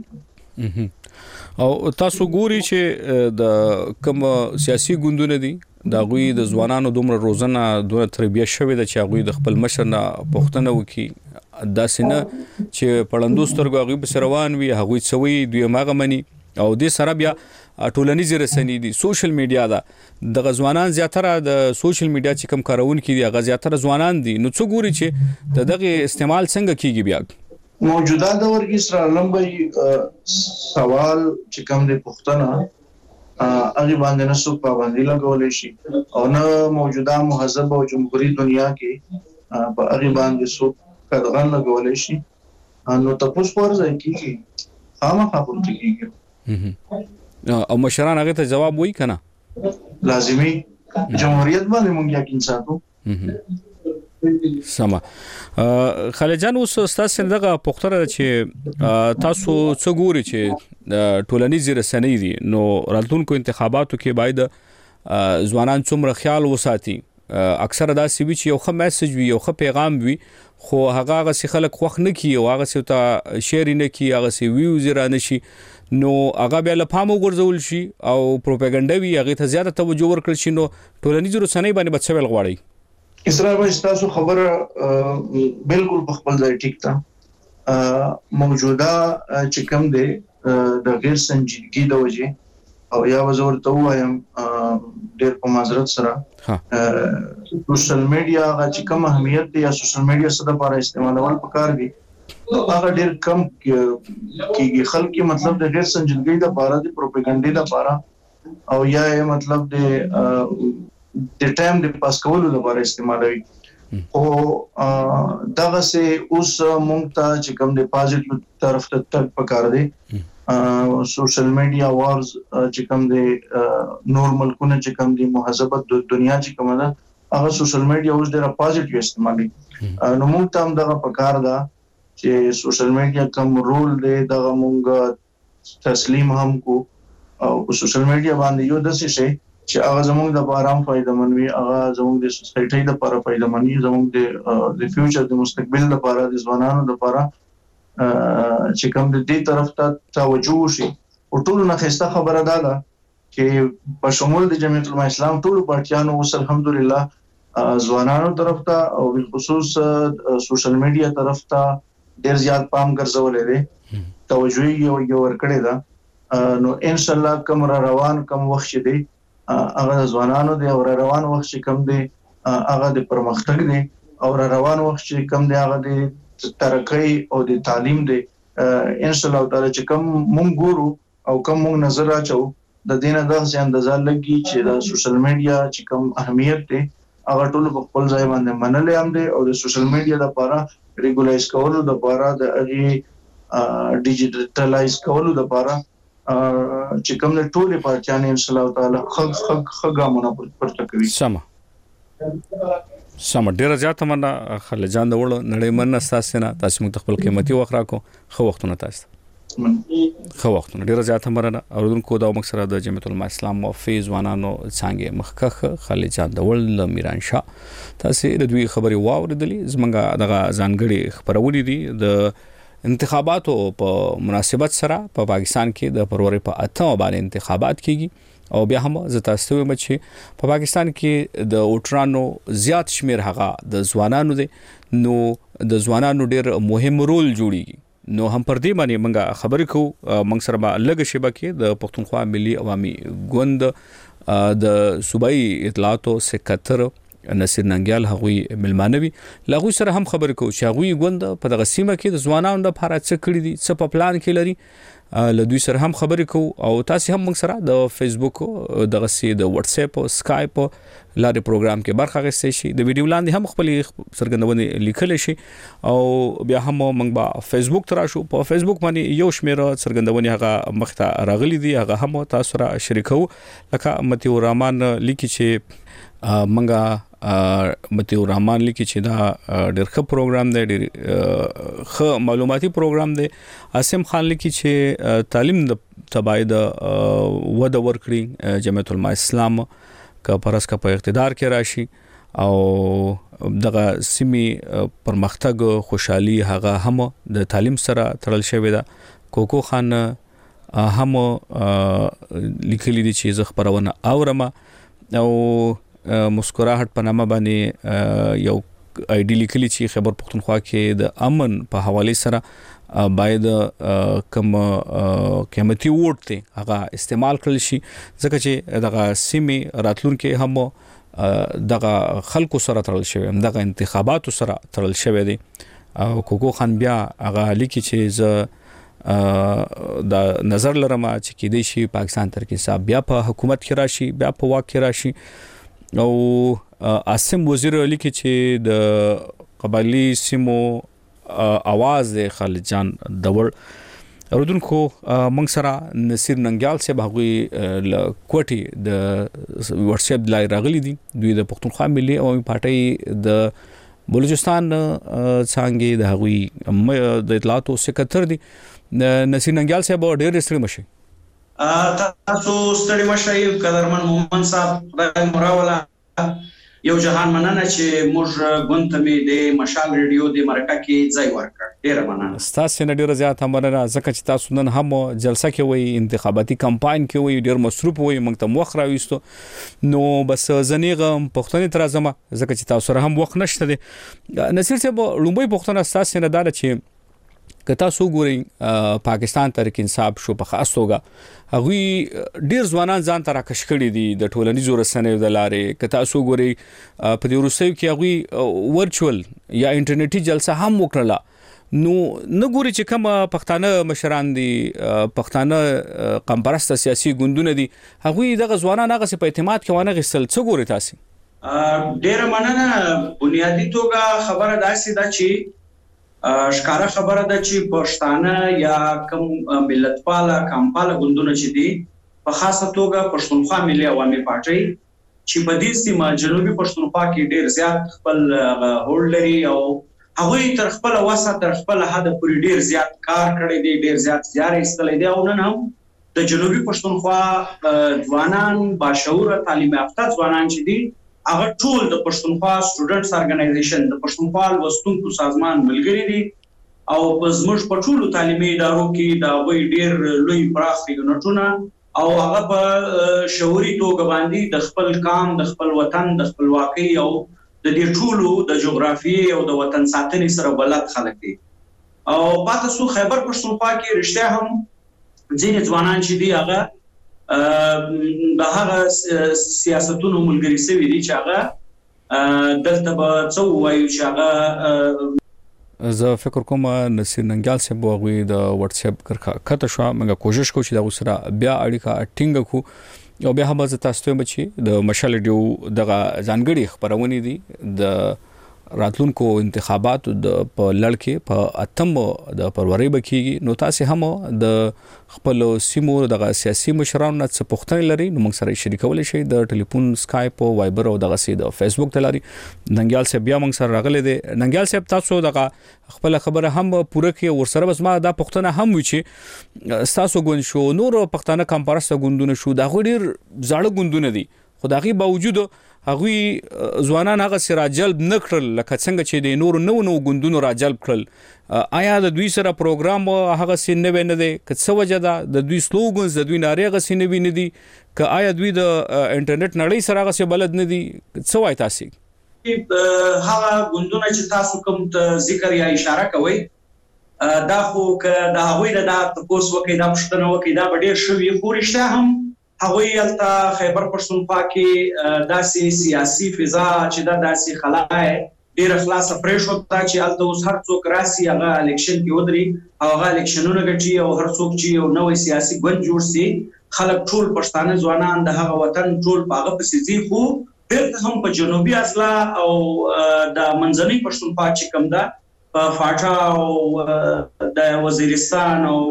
او تاسو ګوري چې د کوم سیاسي ګوندونه دي دا غوي د ځوانانو دومره روزنه دوه تربیه شوې ده چې غوي د خپل مشر نه پښتنه وکي دا سينه چې پړندو سترګو غوي په روان وي هغوی څوي دوی ماغه مني او د سره بیا ټولنیز رسنۍ دي سوشل میډیا دا د غزوانان زیاتره د سوشل میډیا چې کم کارون کړي هغه زیاتره ځوانان دي نو څو ګوري چې د دغه استعمال څنګه کیږي بیا موجوده دور کې سره لمبي سوال چې کوم د پښتنه هغه باندې نه سو پابندي لګولې شي او نه موجوده مهذب او جمهوریت دنیا کې په هغه باندې سو قدغن لګولې شي نو تاسو ورځي کیږي خامخا پورته کیږي او مشران هغه ته جواب وایي کنه لازمي جمهوریت باندې مونږ یقین ساتو. سما خالد جان اوس تاسو دغه پختره چې تاسو څو ګوري چې ټولنیز رسنۍ دي نو راتلونکو انتخاباتو کې باید ځوانان څومره خیال وساتي اکثره دا سی وی چې یو ښه میسج وي یو ښه پیغام وي خو هغه هغه څه خلک خوښ نه کی او هغه څه ته شیر نه کی هغه څه ویوز را نشي نو هغه بیا له پامو ګرځول شي او پروپاګاندا وی هغه ته زیاته توجه ورکړل شي نو ټولنیز رسنۍ باندې بچول غواړي. اسرائیل باندې تاسو خبره بالکل په خپل ځای ټیک ده موجوده چې کوم دی د غیر سنجیدګي د وجې او یا وزور ته وایم ډېر په معذرت سره سوشل میډیا هغه چې کوم اهمیت دی یا سوشل میډیا څه د لپاره استعمالول پکار دي هغه ډېر کم کیږي خلک مطلب د غیر سنجیدګي د لپاره د پروپاګاندا لپاره او یا مطلب د د ټایم د پاس کولو لپاره استعمالوي او دغه سه اوس مونږ ته چې کوم د پازیټیو طرف ته تک پکار دي سوشل میډیا وارز چې کوم د نورمال کونه چې کوم د مهذبت د دنیا چې کوم ده هغه سوشل میډیا اوس ډېر پازیټیو استعمالي نو مونږ ته هم دغه پکار ده چې سوشل میډیا کوم رول دی دغه مونږ تسلیم هم کو او سوشل میډیا باندې یو د څه شي چې هغه زموږ د بارام فائدہ منوي هغه زموږ د سوسایټي لپاره فائدہ منوي زموږ د د فیوچر د مستقبل لپاره د ځوانانو لپاره چې کوم د دې طرف ته توجه شي او ټول نه خسته خبره ده چې په شمول د جمعیت العلماء اسلام ټول پارټیانو اوس الحمدلله ځوانانو طرف ته او بالخصوص سوشل میډیا طرف ته ډیر زیات پام ګرځولې دي توجه یو یو ورکړې ده نو ان شاء الله کوم روان کوم وخت دی هغه ځوانانو دی او روان وخت چې کم دی هغه د پرمختګ دی او روان وخت چې کم دی هغه د ترقۍ او د تعلیم دی ان شاء الله تعالی چې کم مونږ ګورو او کم مونږ نظر راچو د دینه د ځان اندازه لګي چې د سوشل میډیا چې کم اهمیت دی هغه ټول په خپل ځای باندې منلې هم دی او د سوشل میډیا لپاره ریګولایز کولو لپاره د هغه ډیجیټلایز کولو لپاره چې کوم د ټولې پارټیانې ان شاء الله تعالی خګ خګ خګامونه پورته کوي. سم سم ډیر زیات مننه خالد جان د وړو نړۍ مننه تاسو نه تاسو موږ خپل قیمتي وخت راکو خو وختونه تاسو خو وختونه ډیره زیاته مرنه اوردونکو دا موږ سره د جمعیت العلماء اسلام او فیض وانانو څنګه مخکخ خالد جان دول میران شاه تاسو د دوی خبري واوریدلې زمونږه دغه ځانګړي خبرونه دي د انتخاباتو په مناسبت سره په پا پاکستان کې د فروری په اته باندې انتخابات کیږي او بیا هم زه تاسو ته وایم چې په پاکستان کې د اوټرانو زیات شمیر هغه د ځوانانو دي نو د ځوانانو ډیر مهم رول جوړیږي نو هم پر دې باندې موږ خبرې کوو موږ سره به لږ شیبه کې د پښتونخوا ملي عوامي ګوند د صوبایي اطلاعاتو سکرټر نصیر ننګیال هغوی ملمانوي لغوی سره هم خبرې کوو چې هغوی ګوند په دغه سیمه کې د ځوانانو لپاره څه کړی دي څه په پلان کې لري له دوی سره هم خبرې کوو او تاسو هم موږ سره د فیسبوک دغه سي د واتس اپ او سکایپ لارې پروګرام کې برخه اخیستئ شي د ویډیو لاندې هم خپل څرګندونې لیکل شي او بیا هم موږ په فیسبوک تر شو په فیسبوک باندې یو شمېر څرګندونې هغه مخته راغلي دي هغه هم تاسو را شریکو لکه متیو رحمان لیکي چې منګه متیو رحمان لیکي چې دا ډېر ښه پروګرام دی ډېر ښه معلوماتي پروګرام دی اسیم خان لیکي چې تعلیم د تبای د وده ورکړي جمعیت العلماء اسلام کا پرس کا په اقتدار کې راشي او دغه سیمي پرمختګ خوشحالي هغه هم د تعلیم سره تړل شوی دا کوکو خان هم لیکلي دي چې زه خبرونه اورم او مسکراهټ په نامه باندې یو آی ډی لیکلي چې خبر پښتونخوا کې د امن په حواله سره باید کوم قیمتي ووټ ته هغه استعمال کړل شي ځکه چې دغه سیمه راتلونکو هم دغه خلکو سره تړل شوی دغه انتخاباتو سره تړل شوی دي او کوکو خان بیا هغه لیکي چې ز د نظر لرم چې کې دی شي پاکستان تر کې صاحب بیا په حکومت کې راشي بیا په واک کې راشي او اسم وزیر لیکي چې د قبایلی سیمو आवाज د خالد جان دور اوردونکو موږ سره نصیر ننګیال صاحب هغوی ل کوټي د واتس اپ لای راغلي دي دوی د پښتونخوا ملي عوامي پارټي د بلوچستان څنګه د هغوی د اطلاعاتو سکرټر دي نصیر ننګیال صاحب ډېر ستړي مشي تاسو ستړي مشي قدرمن مومن صاحب خدای مراوله یو جهان مننه چې موږ غونته می د مشال ریډیو د مرکه کې ځای ورکړ ډیر مننه تاسو نه ډیر زیات مننه ځکه چې تاسو نن هم جلسه کې وای انتخاباتي کمپاین کې وای ډیر مصروف وای موږ ته وخت راويستو نو بس زنیغه پښتني تر ازمه ځکه چې تاسو سره هم وخت نشته دي نصیر صاحب لومبي پښتنه تاسو نه داله چې کتا سو ګوري پاکستان تحریک انصاف شو په خاص توګه هغوی ډیر ځوانان ځان ته راکش کړي دي د ټولنیزو رسنیو د لارې کتا سو ګوري په دې وروستیو کې هغوی ورچوال یا انټرنیټي جلسه هم وکړه نو نه ګوري چې کوم پښتانه مشران دي پښتانه قمپرست سیاسي ګوندونه دي هغوی دغه ځوانان هغه په اعتماد کې ونه غسل څه ګوري تاسو ډیر مننه بنیادی توګه خبره داسې ده چې ښکارا خبره ده چې پښتانه یا کوم ملتپاله کمپاله ګوندونه چې دي په خاصه توګه پښتونخوا ملي عوامي پارټي چې په دې سیمه جنوبي پښتونخوا کې ډیر زیات خپل هولډ لري او هغه تر خپل وسه تر خپل حد پورې ډیر زیات کار کړی دی ډیر زیات زیار ایستلی دی او نن هم د جنوبي پښتونخوا ځوانان باشعور تعلیم یافته ځوانان چې دي هغه ټول د پښتونخوا سټوډنټس ارګنایزیشن د پښتونخوا لوستونکو سازمان ملګری دي او په زموږ په ټولو تعلیمي ادارو کې دا وی ډیر لوی پراخ یونټونه او هغه په شعوري توګه باندې د خپل قام د خپل وطن د خپلواکۍ او د دې ټولو د جغرافي او د وطن ساتنې سره بلد خلک دي او پاتې سو خیبر پښتونخوا کې رښتیا هم ځینې ځوانان چې دي هغه د هغه سیاستونو ملګری سوي دي چې هغه دلته به څو وایو چې هغه زه فکر کوم نصیر ننګیال صاحب هغوی د واتس اپ کته شو موږ کوشش کوو چې دا سره بیا اړیکه ټینګ کو او بیا هم زه تاسو ته بچي د مشال ډیو دغه ځانګړي خبرونه دي د راتلونکو انتخاباتو د په لړ کې په اتم د فروری بکیږي نو تاسو هم د خپل سیمو د سیاسي مشرانو نه څه پوښتنه لري نو موږ سره شریکول شي د ټلیفون سکایپ او وایبر او د غسي د فیسبوک تلاري ننګیال صاحب بیا موږ سره راغلي دي ننګیال صاحب تاسو د خپل خبره هم پوره کې ورسره بس ما دا پوښتنه هم وی چې تاسو ګون شو نور پښتانه کمپارسته ګوندونه شو دا غوډیر زړه ګوندونه دي خدایي باوجود هغه ځوانان هغه سره جلب نکړل لکه څنګه چې د نور نو نو ګوندونو را جلب کړل آیا د دوی سره پروګرام هغه سین نه نه دی که څه وجه ده د دوی سلوګنز د دوی ناریغه سین نه نه دي که آیا دوی د انټرنیټ نړۍ سره هغه څه بلد نه دي څه وای تاسو هغه ګوندونه چې تاسو کوم ذکر یا اشاره کوي دا خو که دا هغوی د تاسو وکي دا پښتنه وکي دا ډېر شوی خورشته هم هغوی الته خیبر پښتونخوا کې داسې سیاسي فضا چې دا داسې خلای ډیر خلاص فريش وتا چې الته اوس هر څوک راسي هغه الیکشن کې ودري او هغه الیکشنونه کوي او هر څوک چې یو نوې سیاسي ګوند جوړ سي خلک ټول پښتانه ځوانان د هغه وطن ټول پاغه پسې زی خو بیرته هم په جنوبي اصلا او د منځنۍ پښتونخوا چې کوم ده په فاټا او د وزیرستان او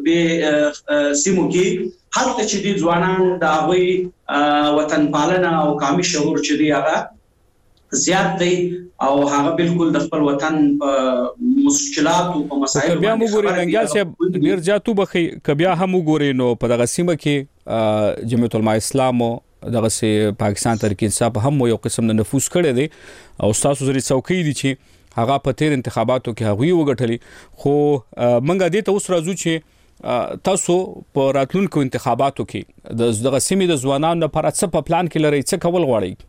به سیمو کې هلته چې دي ځوانان د هغوی وطن پالنه او قومي شعور چې دی هغه زیات دی او هغه بالکل د خپل وطن په مشکلات او په مسایل بیا موږ ګورې ننګیال صاحب ډیر جاتو بخي کبیا هم ګورې نو په دغه سیمه کې جمعیت العلماء اسلام دغه سي پاکستان تحریک انصاف هم یو قسم د نفوذ کړي دي او تاسو زری څوکۍ دي چې هغه په تیر انتخاباتو کې هغه وګټلي خو منګه دې ته اوس راځو چې تاسو په راتلونکو انتخاباتو کې د دغه سیمې د ځوانانو لپاره څه په پلان کې لري څه کول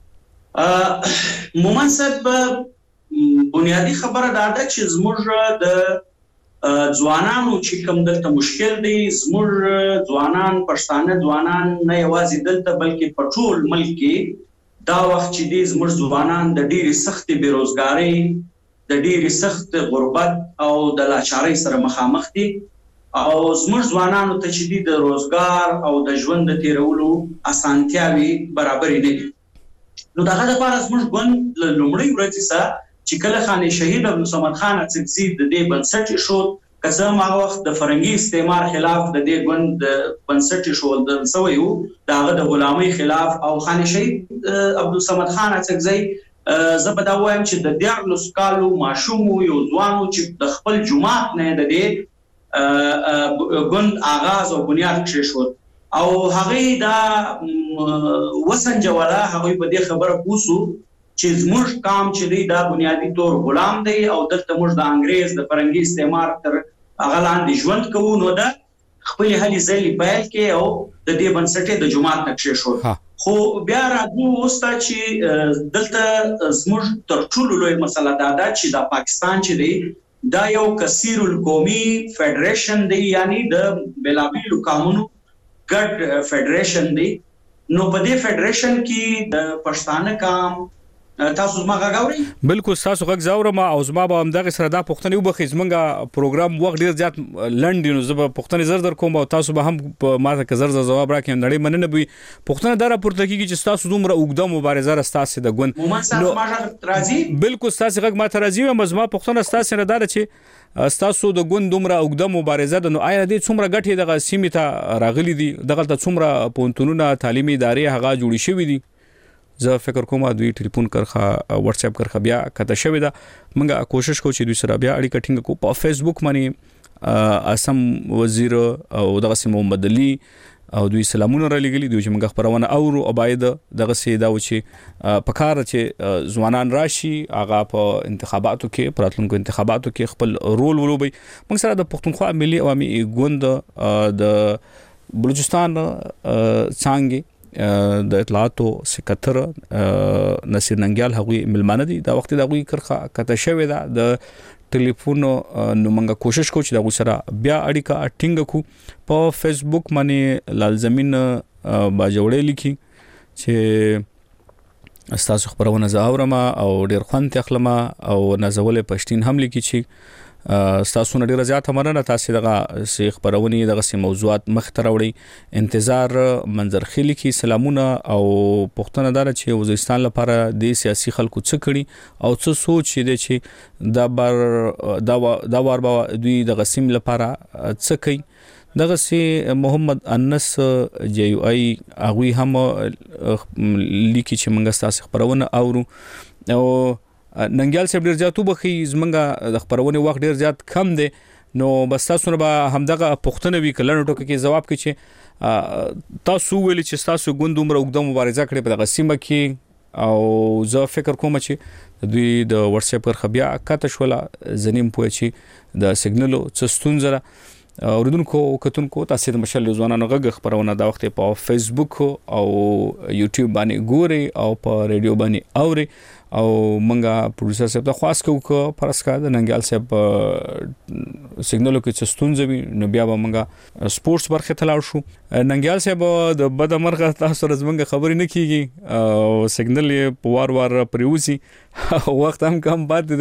غواړي مومن صاحب بنیادی خبره دا ده چې زموږ د ځوانانو چې کوم دلته مشکل دی زموږ ځوانان پښتانه ځوانان نه یوازې دلته بلکې په ټول ملک کې دا وخت چې دي زموږ ځوانان د ډېری سخت بیروزګاری د ډېری سخت غربت او د لاچارۍ سره مخامخ دي او زموږ ځوانانو ته چې دي د روزګار او د ژوند د تیرولو اسانتیاوي برابرې نه دي نو دغه لپاره زموږ ګوند له لومړۍ ورځې څخه چې کله خاني شهید عبدالصمد خان اڅکزي د دې بنسټ شو کله ما وخت د فرنګي استعمار خلاف د دې ګوند بنسټ شو د سویو دغه د غلامۍ خلاف او خاني شهید عبدالصمد خان اڅکزي زه به دا وایم چې د دیارلس کالو ماشوم یو ځوانو چې د خپل جماعت نه د دې ګوند آغاز او بنیاد کېښود او هغه دا وسنجولا هغه په دې خبره پوسو چې زموږ کام چې دی دا بنیادی طور غلام دی او دلته موږ د انګريز د فرنګي استعمار تر هغه لاندې ژوند کوو نو دا خپل هلي ځلې پیل کې او د دې بنسټ د جماعت نقشې شو خو بیا راځو وستا چې دلته زموږ تر ټولو لوی مسله دا ده چې د پاکستان چې دی دا یو کثیر القومي فدریشن دی یعنی د بلابیلو قومونو ګډ فدریشن دی نو په دې فدریشن کې د پښتانه قام تاسو زما غاوري بالکل تاسو غږ زاورم او زما به هم دغه سره دا پښتني وبخې زمونږه پروګرام وخت ډیر زیات لنډ نو زه به پښتني زر در کوم او تاسو به هم ماته که زر زر جواب راکړئ نړۍ مننه به پښتنه دا راپورته کیږي چې تاسو دومره اوږده مبارزه راستاسه د ګوند نو راځي بالکل تاسو غږ ماته راځي او زما پښتنه تاسو نه دار چې تاسو د ګوند دومره اوږده مبارزه د نو آیا دې څومره ګټه دغه سیمه ته راغلي دي دغه ته څومره پونتونونه تعلیمي ادارې هغه جوړی شوې دي زه فکر کوم دوی ټلیفون کرخه واتس اپ کرخه بیا کته شوی دا منګه کوشش کوم چې دوی سره بیا اړیکه ټینګ کو په فیسبوک باندې اسم وزیر او دغه سیم محمد علي او دوی سلامونه را لګلی دوی چې منګه خبرونه او اباید دغه سي دا و چې په کار چې ځوانان راشي هغه په انتخاباتو کې پراتلونکو انتخاباتو کې خپل رول ولوبي موږ سره د پښتونخوا ملي عوامي ګوند د بلوچستان څنګه د اطلاعاتو سکتر نصیر ننګیال هغوی ملمانه دي دا وخت د هغوی کرخه کته شوی دا د ټلیفون نو موږ کوشش کوو چې دا سره بیا اړیکه ټینګ کو په فیسبوک باندې لازمین با جوړې لیکي چې تاسو خبرونه زاورما او ډیر خوان تخلمه او نازولې پښتين هم لیکي چې تاسو نه ډیر زیات مننه تاسو دغه سی خبرونه دغه سی موضوعات مخ ته راوړي انتظار منظر خلی کی سلامونه او پښتنه دار چې وزیرستان لپاره د سیاسي خلکو څه کړي او څه سوچ دي چې دا بار دا دا وار به دوی د غسیم لپاره څه کوي دغه سي محمد انس جی یو ای اغوی هم لیکي چې موږ تاسو خبرونه اورو او ننګیال صاحب ډیر زیاتو بخي زمونږه د خبرونه وخت ډیر زیات کم دی نو بس تاسو نه به همدغه پښتنه وی کلن ټکو کې جواب کوي چې تاسو ویل چې تاسو ګوند عمر وګدم مبارزه کړې په دغه سیمه کې او زه فکر کوم چې دوی د واتس اپ پر خبیا کاته شولا زنیم پوه چې د سیګنالو څستون زره اوردونکو کتونکو تاسو د مشل ځوانانو غږ خبرونه دا وخت په فیسبوک او یوټیوب باندې ګوري او په ریډیو باندې اوري او منګه پروډوسر صاحب ته خاص کوو پرسکا د ننګال صاحب سیګنالو کې چستونځوي نو بیا به منګه سپورتس برخه ته لاړ شو ننګال صاحب د بد مرغه تاسو رزمنګ خبرې نه کیږي او سیګنال یې په وار وار پریوسی وخت هم کم پاتې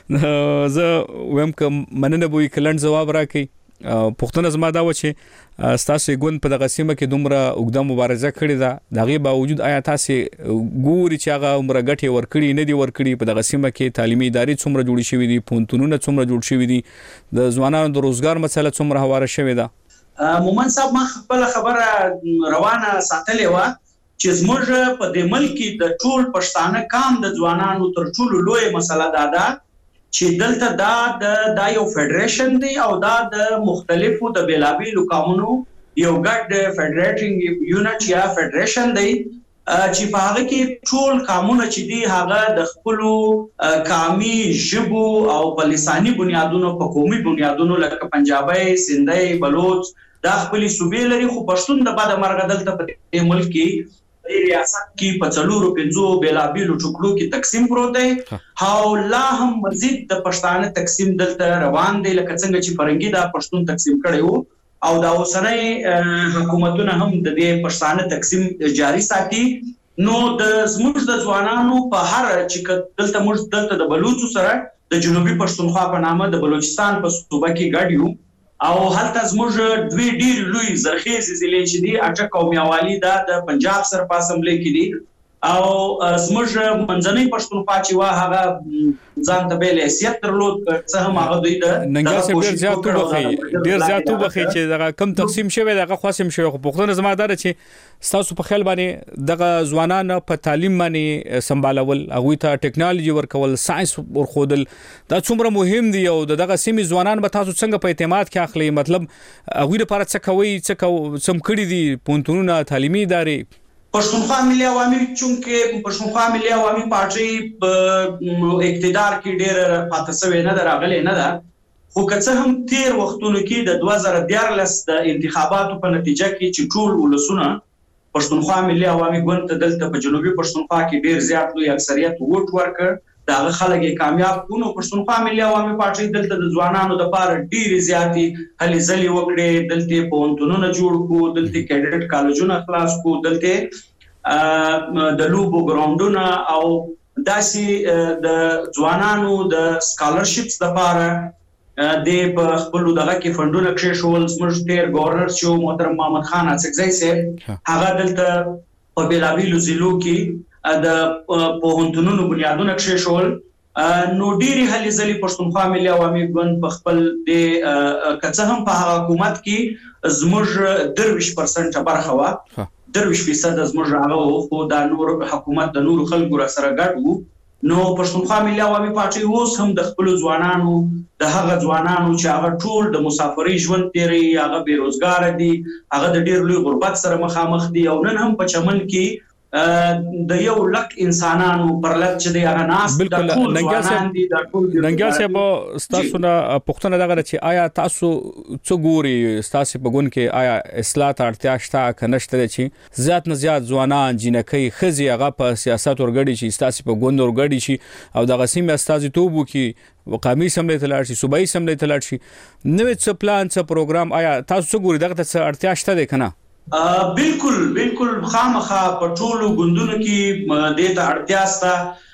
دي زه ویم کوم مننه به کلند جواب راکړي پښتون زما دا و چې تاسو ګوند په دغه سیمه کې دومره وګدم مبارزه کړې ده دغه باوجود آیا تاسو ګوري چې هغه عمر غټي ور کړی نه دی ور کړی په دغه سیمه کې تعلیمي ادارې څومره جوړې شوې دي پونتونونه څومره جوړ شوې دي د ځوانانو د روزګار مسله څومره هواره شوې ده مومن صاحب ما خپل خبره روانه ساتلې و چې زموږ په دې ملک د ټول پښتانه کام د ځوانانو تر ټولو لوی مسله ده ده چې دلته دا د دا یو فدریشن دی او دا د مختلفو د بیلابیلو قومونو یو ګډ فدریټینګ یونټ یا فدریشن دی چې په هغه کې ټول قومونه چې دی هغه د خپل قومي ژبو او په لساني بنیادونو په قومي بنیادونو لکه پنجابي سندي بلوچ دا خپل صوبې لري خو پښتون د بعد مرګ دلته په ملک کې ریاست کې په څلورو پنځو بیلابیلو ټوکړو کې تقسیم پروت دی او لا هم مزید د پښتانه تقسیم دلته روان دی لکه څنګه چې فرنګي دا پښتون تقسیم کړي وو او دا اوسنۍ حکومتونه هم د دې پښتانه تقسیم جاری ساتي نو د زموږ د ځوانانو په هر چې دلته موږ دلته د بلوچو سره د جنوبي پښتونخوا په نامه د بلوچستان په صوبه کې ګډ یو او هلته زموږ دوی ډیر لوی زرخیز ضلع چې دي اټک او میاوالی دا د پنجاب سره په اسمبلی کې دي او زموږ منځنۍ پښتونخوا چې وا هغه ځان ته بیل حیثیت درلود څه هم هغه دوی د ننګا سره ډیر زیاتو بخي ډیر زیاتو بخي چې دغه کم تقسیم شوی دغه خاصم شوی خو پښتون زمادار چې تاسو په خیال باندې دغه ځوانان په تعلیم باندې سمبالول هغه ته ټیکنالوژي ورکول ساينس ورخودل دا څومره مهم دی او دغه سیمې ځوانان به تاسو څنګه په اعتماد کې اخلي مطلب هغه لپاره څه کوي څه کو سم کړی دي پونتونونه تعلیمي ادارې پښتونخوا ملي عوامي چونکه پښتونخوا ملي عوامي پارټي په اقتدار کې ډېر پاتې شوی نه راغلی نه ده خو که څه هم تیر وختونو کې د دوه زره دیارلس د انتخاباتو په نتیجه کې چې ټول ولسونه پښتونخوا ملي عوامي ګوند ته دلته په جنوبي پښتونخوا کې ډېر زیات لوی اکثریت ووټ ورکړ داغه خلک کامیاب کونو پښتونخوا ملي عوامي پارټي دلته د ځوانانو د پاره ډېری زیاتی هلي ځلې وکړې دلته پونتونونه جوړ کو دلته کیډټ کالجونه خلاص کو دلته د لوبو ګراوندونه او داسي د ځوانانو د سکالرشپس د پاره د په خپل دغه کې فندونه کې شول زموږ تیر گورنر شو محترم محمد خان اڅکزی صاحب هغه دلته په بیلابیلو ضلعو کې د پوهنتونونو بنیادونه کې شول نو ډيري هلي ځلې پښتونخوا ملي عوامي ګوند په خپل د کڅه هم په حکومت کې زموږ درویش پرسنټ برخه وا درویش فیصد زموږ هغه خو د نور حکومت د نور خلکو سره ګډ وو نو پښتونخوا ملي عوامي پارټي اوس هم د خپل ځوانانو د هغه ځوانانو چې هغه ټول د مسافرۍ ژوند تیري هغه بیروزګار دي هغه د ډیر لوی غربت سره مخامخ دي او نن هم په چمن کې د یو لک انسانانو پر لږ چې دی هغه ناس د ټول ځوانان دي د ټول ننګال صاحب تاسو نه پښتنه دغه چې آیا تاسو څو ګوري تاسو په ګون کې آیا اصلاح ته اړتیا شته کنهشته چې زیات نه زیات ځوانان جنکۍ خزي هغه په سیاست ورګړي چې تاسو په ګوند ورګړي شي او دغه سیمه استازي توبو کې وقامي سملې تلل شي صوبایي سملې تلل شي نوې څه پلان څه پروګرام آیا تاسو ګوري دغه څه اړتیا شته ده کنه بالکل بالکل خامخا په ټولو ګوندونو کې د ته اړتیا سته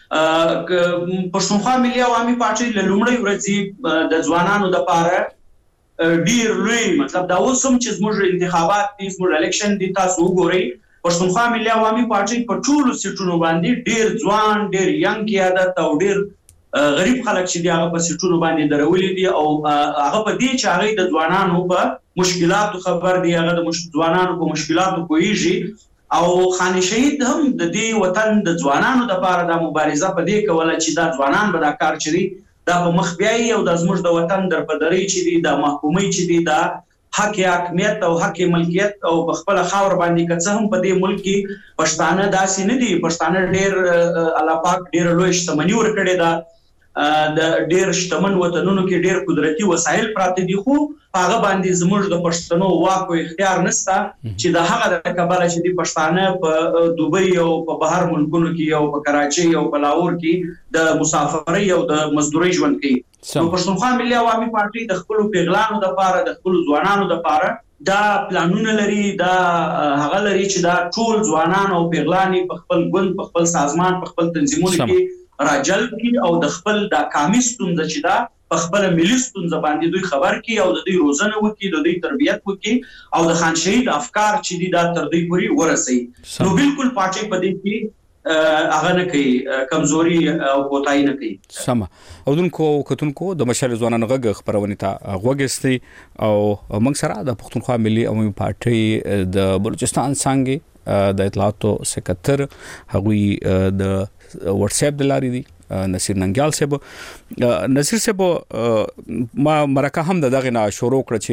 پښتونخوا ملي عوامي پارټي له لومړۍ ورځې د ځوانانو لپاره ډیر لوی مطلب دا اوس هم چې زموږ انتخابات دي زموږ الیکشن دي تاسو وګورئ پښتونخوا ملي عوامي پارټي په ټولو سیټونو باندې ډیر ځوان ډیر ینګ قیادت او ډیر غریب خلک چې دی هغه په سیټونو باندې درولې دي او هغه په دې چې هغه د ځوانانو په مشکلاتو خبر دی هغه د ځوانانو په مشکلاتو کویږي او خان شهید هم د دې وطن د ځوانانو لپاره د مبارزه په دې کوله چې دا ځوانان به دا کار چي دا په مخ بیاي او د زموږ د وطن در پدري چې دی د محکومي چې دی دا حق حاکمیت او حق ملکیت او خپل خاور باندې کڅ هم په دې ملک کې پښتانه داسې نه دي پښتانه ډېر الله پاک ډېر لوی شتمنۍ ورکړي دا د ډېر شتمن وطنونو کې ډېر قدرتي وسایل پراته دي خو هغه باندې زموږ د پښتنو واک او اختیار نشته چې د هغه د کباله چې د پښتانه په دوبۍ او په بهر ملکونو کې او په کراچۍ او په لاهور کې د مسافرۍ او د مزدورۍ ژوند کوي نو پښتونخوا ملي عوامي پارټي د خپل پیغلانو لپاره د خپل ځوانانو لپاره دا پلانونه لري دا هغه لري چې دا ټول ځوانان او پیغلاني په خپل ګوند په خپل سازمان په خپل تنظیمونو کې راجلب کی او د خپل د کامی ستونزه چې دا په خپل ملي ستونزه باندې دوی خبر کی او د دوی روزنه وکي د دوی تربیت وکي او د خان شهید افکار چې دی دا تر دوی پوري ورسي نو بالکل پارټي په دې کې هغه نه کوي کمزوري او کوتاهي نه کوي سم او دونکو کتونکو د مشر ځوانانو غږ خبرونه ته غوږستي او موږ سره د پښتونخوا ملي عوامي پارټي د بلوچستان څنګه د اطلاعاتو سکرټر هغوی د واتس اپ د لارې دي نصیر ننګیال صاحب نصیر صاحب ما مرکه هم دغه نه شروع کړ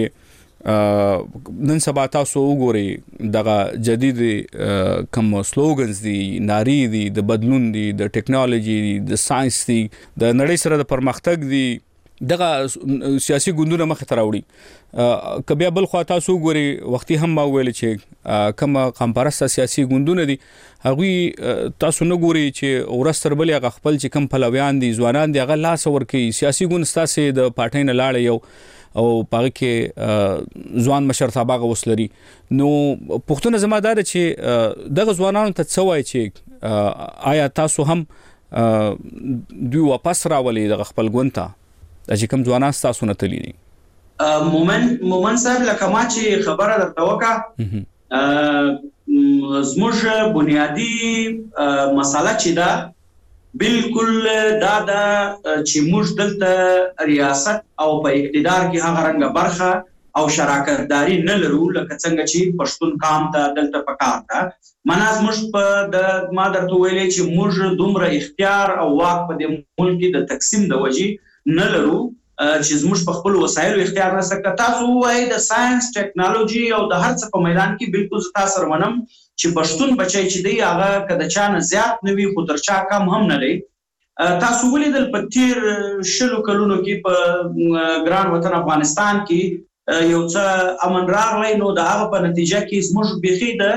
چې نن سبا تاسو وګورئ دغه جدید کوم سلوګنز دي ناری دي د بدلون دي د ټیکنالوژي د ساينس دي د نړۍ سره د پرمختګ دي دغه سیاسي ګوندونه مخ ته راوړي کبه بل خو تاسو ګوري وختي هم ما ویل چې کوم قامپرسته سیاسي ګوندونه دي هغه تاسو نه ګوري چې ورستر بل هغه خپل چې کم پلویان دي ځوانان دي هغه لاس ورکي سیاسي ګوند ستاسو د پارټۍ نه لاړ یو او پاره کې ځوان مشرتابه وسلري نو پښتون زمادار چې دغه ځوانانو ته څوای چې آیا تاسو هم دوی واپس راولي د خپل ګوند ته چې کوم ځوانان تاسو نه تللی دي مومنت مومن صاحب لکه ما چې خبره درته وکړه زموږ بنیادی مسله چې دا بالکل دا دا چې موږ دلته ریاست او په اقتدار کې هغه رنګه برخه او شراکتداري نه لرو لکه څنګه چې پښتون قام ته دلته پکار ده مناز موږ په د ما درته ویلې چې موږ دومره اختیار او واک په دې ملک کې د تقسیم د وجې نه لرو چې زموږ په خپل وسایلو اختیار نه سکه تاسو وایي د ساينس ټیکنالوژي او د هر څه په میدان کې بالکل تاسو سره منم چې پښتون بچی چې دی هغه کده چا نه زیات نه وي خو تر چا کم هم نه لري تاسو ولیدل په تیر شلو کلونو کې په ګران وطن افغانستان کې یو څه امن راغلی نو د هغه په نتیجه کې زموږ بيخي د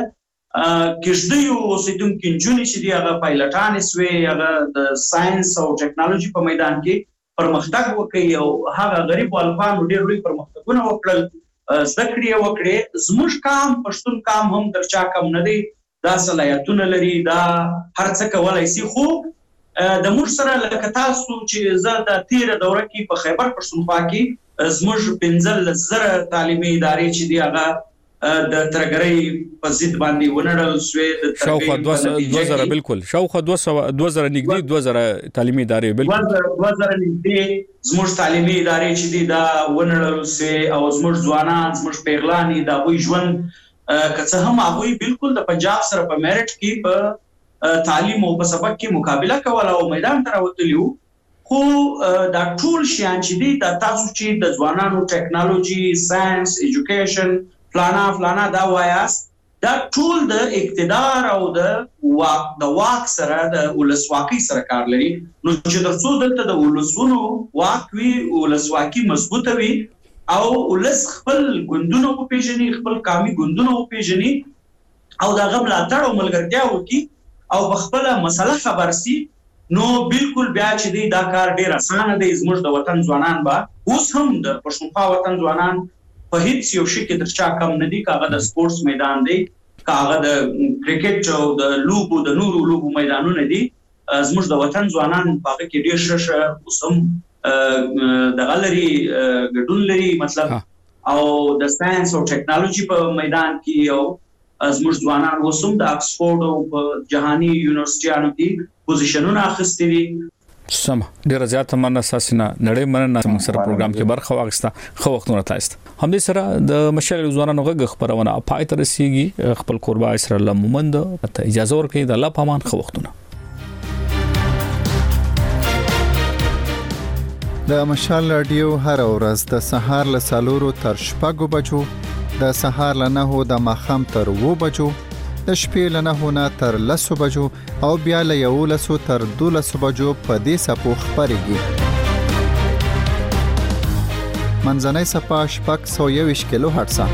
کېږدیو اوسیدونکو نجونې چې دی هغه پایلټانې سوې هغه د ساينس او ټیکنالوژي په میدان کې پرمختګ وکړي او هغه غریب والفانو ډېر لوی پرمختګونه وکړل زده کړې وکړې زموږ قام پښتون قام هم تر چا کم نه دی دا صلاحیتونه لري دا هر څه کولای شي خو د موږ سره لکه تاسو چې زه د تیر دوره کې په خیبر پښتونخوا کې زموږ پنځل زره تعلیمي ادارې چې دی هغه د ترګرۍ په ضد باندې ونړل سوې د شاوخوا دوه زره بالکل شاوخوا دوه زره نږدې دوه زره تعلیمي ادارې بالکل دوه زره نږدې زموږ تعلیمي ادارې چې دي دا ونړل سوې او زموږ ځوانان زموږ پیغلاني دا وی ژوند که څه هم هغه بالکل د پنجاب سره په میرټ کې په تعلیم او په سبق کې مقابله کوله او میدان ته راوتلیو خو دا ټول شیان چې دي دا تاسو چې د ځوانانو ټیکنالوژي ساينس ایجوکیشن فلانا فلانا دا وایاس دا ټول د اقتدار او د واک د واک سره د ولسواکۍ سره کار لري نو چې ترڅو دلته د ولسونو واک وي ولسواکي مضبوطه وي او ولس خپل ګوندونو په پیژني خپل قومي ګوندونو په پیژني او دا غو ملاتړ او ملګرتیا وکي او بخپل مسله خبر سي نو بالکل بیا چې دی دا کار ډیر اسانه دی زموږ د وطن ځوانان با اوس هم د پښتونخوا وطن ځوانان په هیڅ یو شي کې تر چا کم نه دي کاغه د سپورتس میدان دی کاغه د کرکټ او د لوبو د نورو لوبو میدانونه دي زموږ د وطن ځوانان په کې ډیر ښه اوسم د غلري ګډون لري مطلب او د ساينس او ټیکنالوژي په میدان کې یو زموږ ځوانان اوسم د اکسفورد او په جهاني یونیورسيټانو کې پوزیشنونه اخیستي دي. سم ډیر زیات مننه ساسنه نړۍ مننه موږ سره پروګرام کې برخه واغسته خو وختونه تاسو هم دې سره د مشال ځوانانو غږ خبرونه پای تر رسیږي خپل قربا اسره الله مومند ته اجازه ورکړي د الله پامان خو وختونه د مشال رادیو هر ورځ د سهار له سالورو تر شپږو بجو د سهار له نهو د ماخام تر وو بجو د شپې له نهو نه تر لسو بجو او بیا له یولسو تر دولسو بجو په دې سپو خبرېږي. منځنۍ سپا شپږ سوه یوویشت کیلو هرټزه،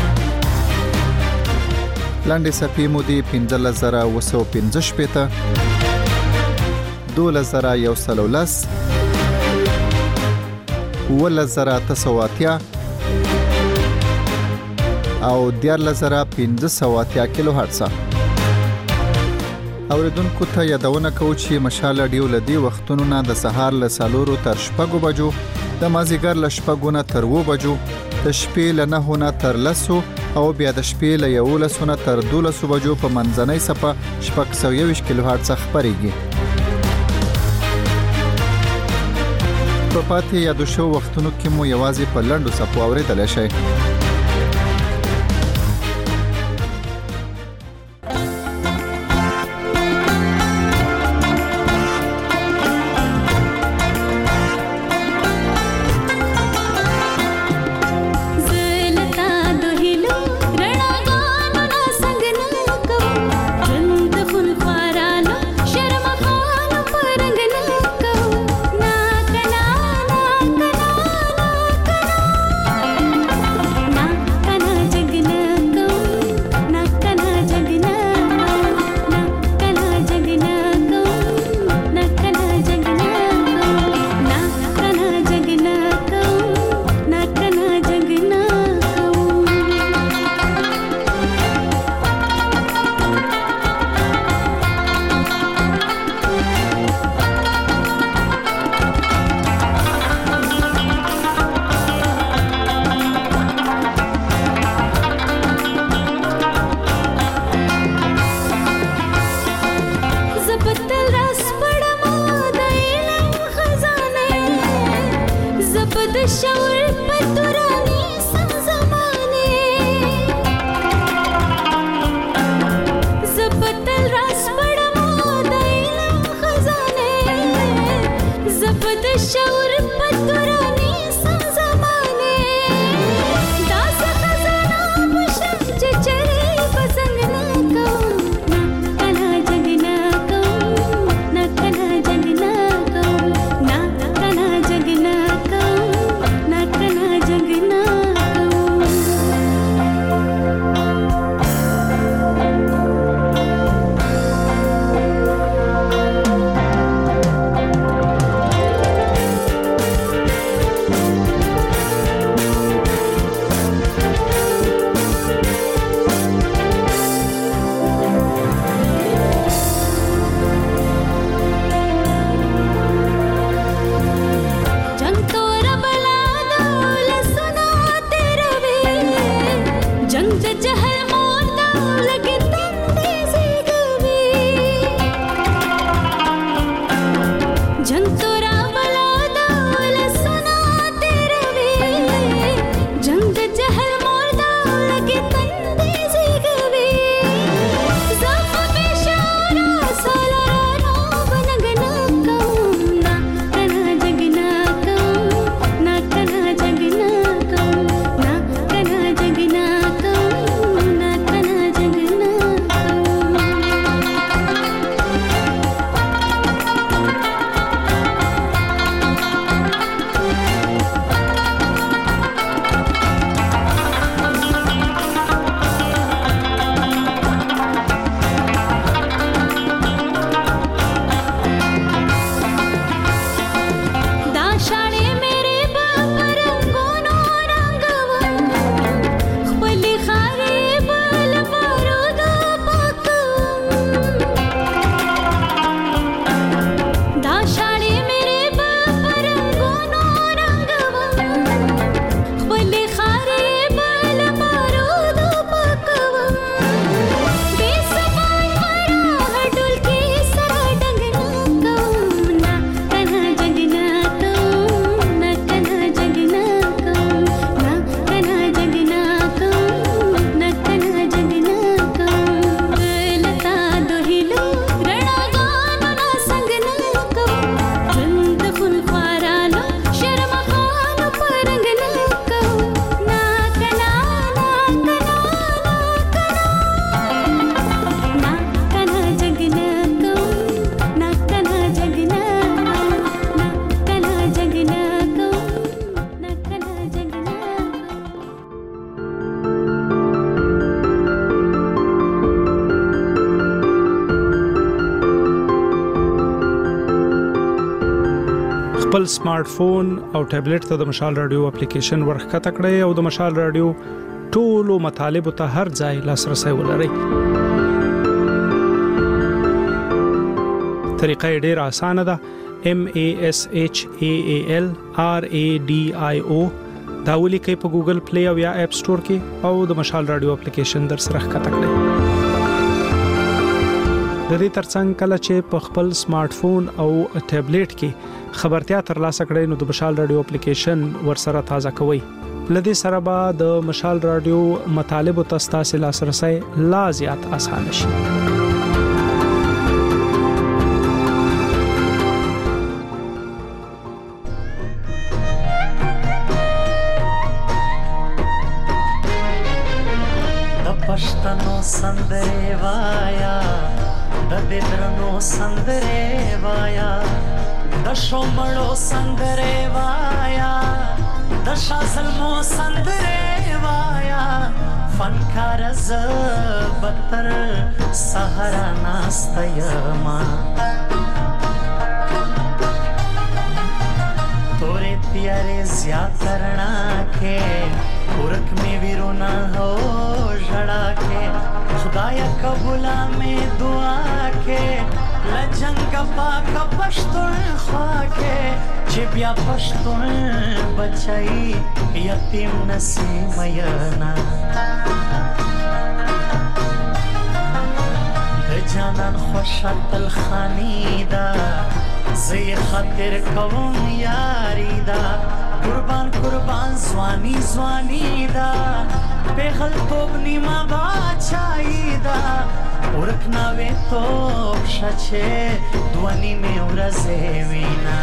لنډې سپې مودې پنځلس زره اوه سوه پنځه شپېته، دولس زره یو سل او لس، اوولس زره اته سوه اتیا او دیارلس زره پنځه سوه اتیا کیلو هرټزه. اوریدونکو ته یادونه کوو چې مشال رادیو له دې وختونو نه د سهار له څلورو تر شپږو بجو، د مازیګر له شپږو نه تر اوو بجو، د شپې له نهو نه تر لسو او بیا د شپې له یولسو نه تر دولسو بجو په منځنۍ سپه شپږ سوه یوویشت کیلو هرټزه خپرېږي. په پاتې یادو شو وختونو کې مو یوازې په لنډو سپو اورېدلی شئ. خپل سمارټ فون او ټابلیټ ته د مشال رادیو اپلیکیشن ورخته کړئ او د مشال رادیو ټولو مطالب ته هر ځای لاسرسي ولرئ. طریقه ډېره اسانه ده. M A S H A A L R A D I O دا ولیکئ په ګوګل پلی او یا اپ سٹور کې او د مشال رادیو اپلیکیشن در سره ښکته کړئ. د دې ترڅنګ کله چې په خپل سمارټ فون او ټابلیټ کې خبرتیا ترلاسه کړئ نو د مشال رادیو اپلیکیشن ورسره تازه کوئ. لدې سره به د مشال رادیو مطالب او تاسو لاسرسي لا زیات اسانه شي. پښتنو سندره وایا د دې درنو سندره وایا د شومړو سندره وایا د شازلمو سندره وایا فنکار ز بتر سحرا ناستیما تورې تیارې زیات کرنا کې ورک می ویرونا ہو جڑا کے خدایا قبولا میں دعا کے لجنگ پاک پشتون خوا کے چبیا پشتون بچائی یتیم نسیم ینا جانان خوشت الخانی دا زی خاطر قوم یاری دا قربان قربان زوانی زوانی دا پیغل توب نیما باچائی دا ورکنا وی توب شچے دوانی میں ورزے وینا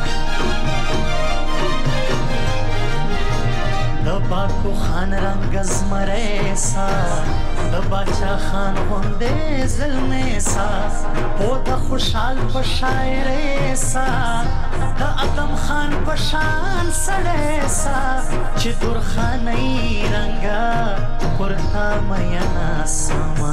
دباکو خان رنگز مریسا دباچا خان ہوندے ظلمے سا پودا خوشحال پشائرے سا دا ادم خان پشان سڑے سا چی دور خانی رنگا کرتا مینا سما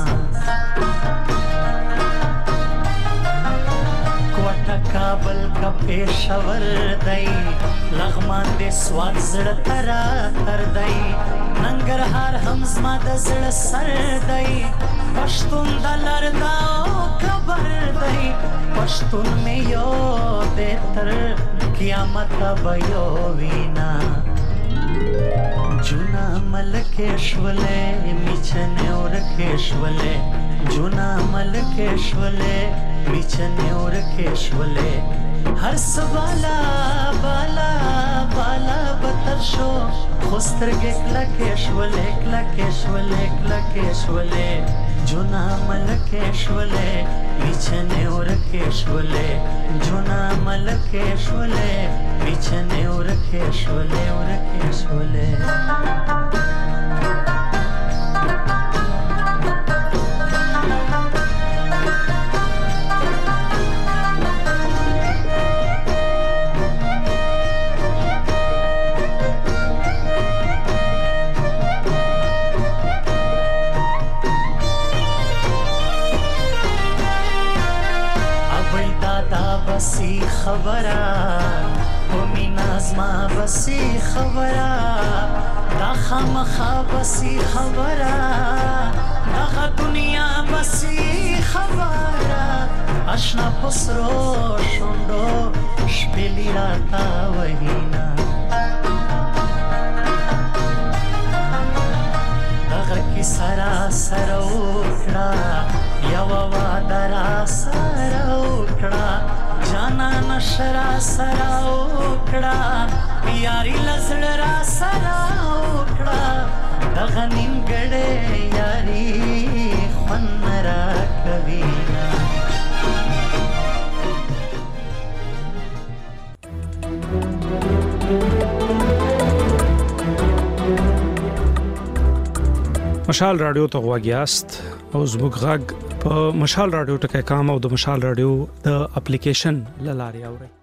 کوٹا کابل کا پیشور دائی لغمان دے سواد زڑ ترا تر دائی ننگرهار هم زما د زړه سر دی پښتون د لرداو خبر دی پښتون مې یو د تر قیامت به یو وینا جونا ملکشولې میچنه ورکشولې جونا ملکشولې میچنه ورکشولې هر سوالا بالا بالا بتر شو خوسترګې کلکې شولې کلکې شولې کلکې شولې جونا ملکې شولې میچنه ورکې شولې جونا ملکې شولې میچنه ورکې شولې ورکې شولې بسی خبرا پمی نازما بسی خبرا دا خامخا بسی خبرا دا دنیا بسی خبرا اشنا پسرو شندو شپلی راتا وحینا دغا کی سرا سروکڑا یوا وادرا سروکڑا جانا نشرا سرا اوکڑا یاری لزڑ را سرا اوکڑا دغا نیمگڑے یاری خون را کوینا مشال رادیو ته غواګیاست او زموږ غږ په مشال رادیو ټکی کام او د مشال رادیو د اپلیکیشن لاري اوري.